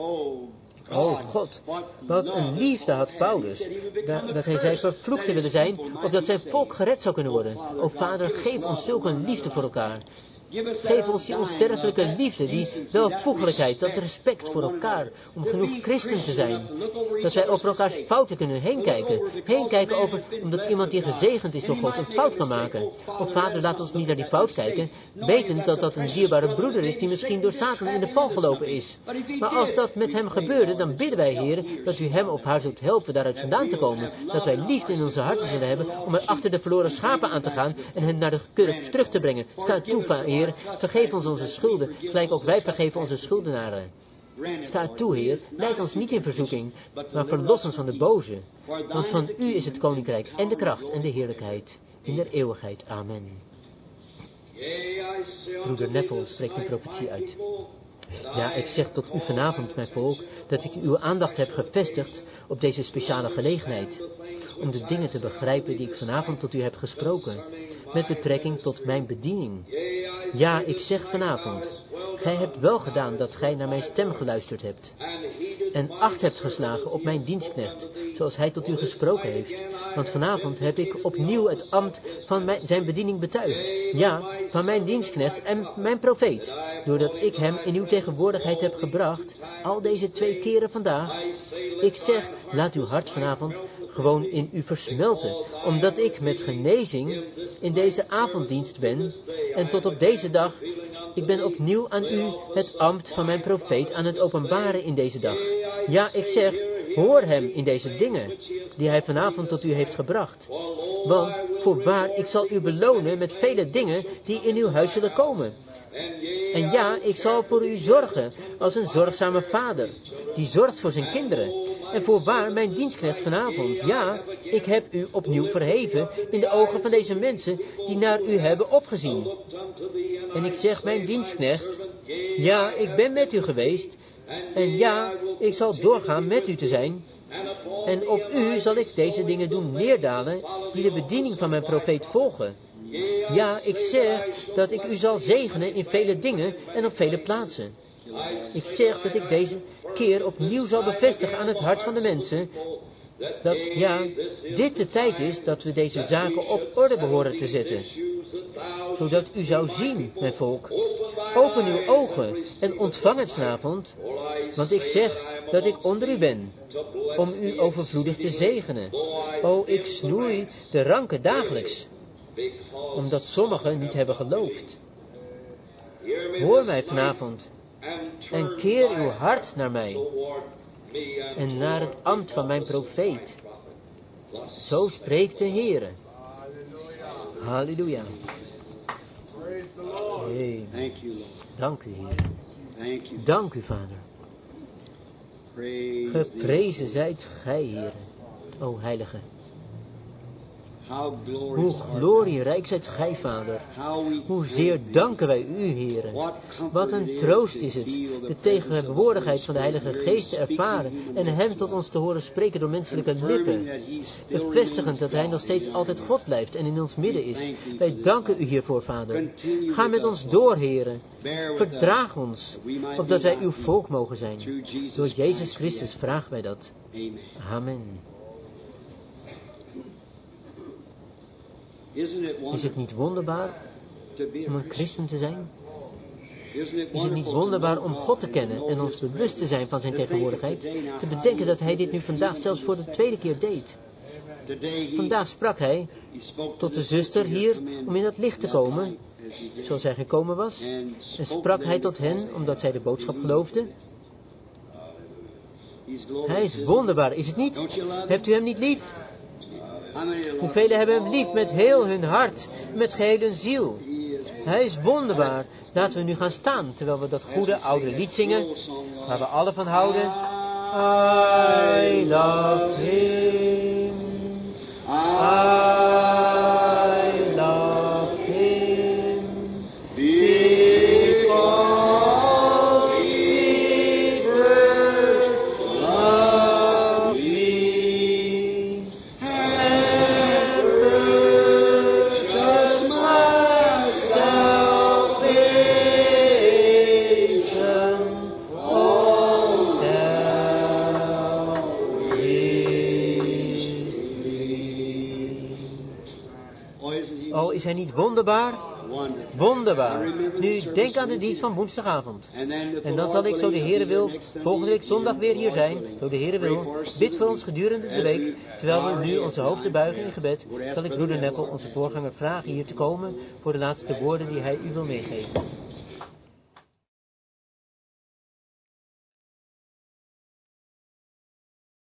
Oh God, wat een liefde had Paulus, dat hij zei vervloekt te willen zijn, opdat zijn volk gered zou kunnen worden. O Vader, geef ons zulke liefde voor elkaar. Geef ons die onsterfelijke liefde, die welvoegelijkheid, dat respect voor elkaar, om genoeg christen te zijn. Dat wij over elkaars fouten kunnen heenkijken. Heenkijken over, omdat iemand die gezegend is door God een fout kan maken. O Vader, laat ons niet naar die fout kijken, wetend dat dat een dierbare broeder is die misschien door Satan in de val gelopen is. Maar als dat met hem gebeurde, dan bidden wij, Heer, dat u hem of haar zult helpen daaruit vandaan te komen. Dat wij liefde in onze harten zullen hebben om er achter de verloren schapen aan te gaan en hen naar de kudde terug te brengen. Sta toe, Heer. Vergeef ons onze schulden, gelijk ook wij vergeven onze schuldenaren. Sta toe, Heer, leid ons niet in verzoeking, maar verlos ons van de boze. Want van u is het koninkrijk en de kracht en de heerlijkheid in der eeuwigheid. Amen. Broeder Neville spreekt een profetie uit. Ja, ik zeg tot u vanavond, mijn volk, dat ik uw aandacht heb gevestigd op deze speciale gelegenheid, om de dingen te begrijpen die ik vanavond tot u heb gesproken, met betrekking tot mijn bediening. Ja, ik zeg vanavond, gij hebt wel gedaan dat gij naar mijn stem geluisterd hebt, en acht hebt geslagen op mijn dienstknecht, zoals hij tot u gesproken heeft. Want vanavond heb ik opnieuw het ambt van zijn bediening betuigd. Ja, van mijn dienstknecht en mijn profeet, doordat ik hem in uw tegenwoordigheid heb gebracht, al deze 2 keren vandaag. Ik zeg, laat uw hart vanavond gewoon in u versmelten, omdat ik met genezing in deze avonddienst ben, en tot op deze dag, ik ben opnieuw aan u het ambt van mijn profeet aan het openbaren in deze dag. Ja, ik zeg, hoor hem in deze dingen, die hij vanavond tot u heeft gebracht. Want, voorwaar, ik zal u belonen met vele dingen die in uw huis zullen komen. En ja, ik zal voor u zorgen als een zorgzame vader, die zorgt voor zijn kinderen. En voorwaar, mijn dienstknecht vanavond, ja, ik heb u opnieuw verheven in de ogen van deze mensen die naar u hebben opgezien. En ik zeg, mijn dienstknecht, ja, ik ben met u geweest, en ja, ik zal doorgaan met u te zijn. En op u zal ik deze dingen doen neerdalen, die de bediening van mijn profeet volgen. Ja, ik zeg dat ik u zal zegenen in vele dingen en op vele plaatsen. Ik zeg dat ik deze keer opnieuw zal bevestigen aan het hart van de mensen, dat, ja, dit de tijd is dat we deze zaken op orde behoren te zetten. Zodat u zou zien, mijn volk. Open uw ogen en ontvang het vanavond, want ik zeg dat ik onder u ben, om u overvloedig te zegenen. O, ik snoei de ranken dagelijks, omdat sommigen niet hebben geloofd. Hoor mij vanavond en keer uw hart naar mij. en naar het ambt van mijn profeet. Zo spreekt de Heere. Halleluja. Amen. Dank u, Heer. Dank u, Vader. Geprezen zijt gij, Heer, o Heilige. Hoe glorierijk zijt gij, Vader. Hoezeer danken wij u, Heere. Wat een troost is het, de tegenwoordigheid van de Heilige Geest te ervaren en hem tot ons te horen spreken door menselijke lippen. Bevestigend dat hij nog steeds altijd God blijft en in ons midden is. Wij danken u hiervoor, Vader. Ga met ons door, Heere. Verdraag ons, opdat wij uw volk mogen zijn. Door Jezus Christus vragen wij dat. Amen. Is het niet wonderbaar om een christen te zijn? Is het niet wonderbaar om God te kennen en ons bewust te zijn van zijn tegenwoordigheid? Te bedenken dat hij dit nu vandaag zelfs voor de tweede keer deed. Vandaag sprak hij tot de zuster hier om in het licht te komen, zoals hij gekomen was. En sprak hij tot hen omdat zij de boodschap geloofden. Hij is wonderbaar, is het niet? Hebt u hem niet lief? Hoeveel hebben hem lief met heel hun hart, met geheel hun ziel. Hij is wonderbaar. Laten we nu gaan staan, terwijl we dat goede oude lied zingen, waar we alle van houden. I love him. I love him. Because he first loved me. And purchased my salvation on Calvary's tree. Oh, is hij niet wonderbaar? Wonderbaar. Nu, denk aan de dienst van woensdagavond. En dan zal ik, zo de Heere wil, volgende week zondag weer hier zijn, zo de Heere wil. Bid voor ons gedurende de week. Terwijl we nu onze hoofden buigen in gebed, zal ik broeder Neville, onze voorganger, vragen hier te komen voor de laatste woorden die hij u wil meegeven.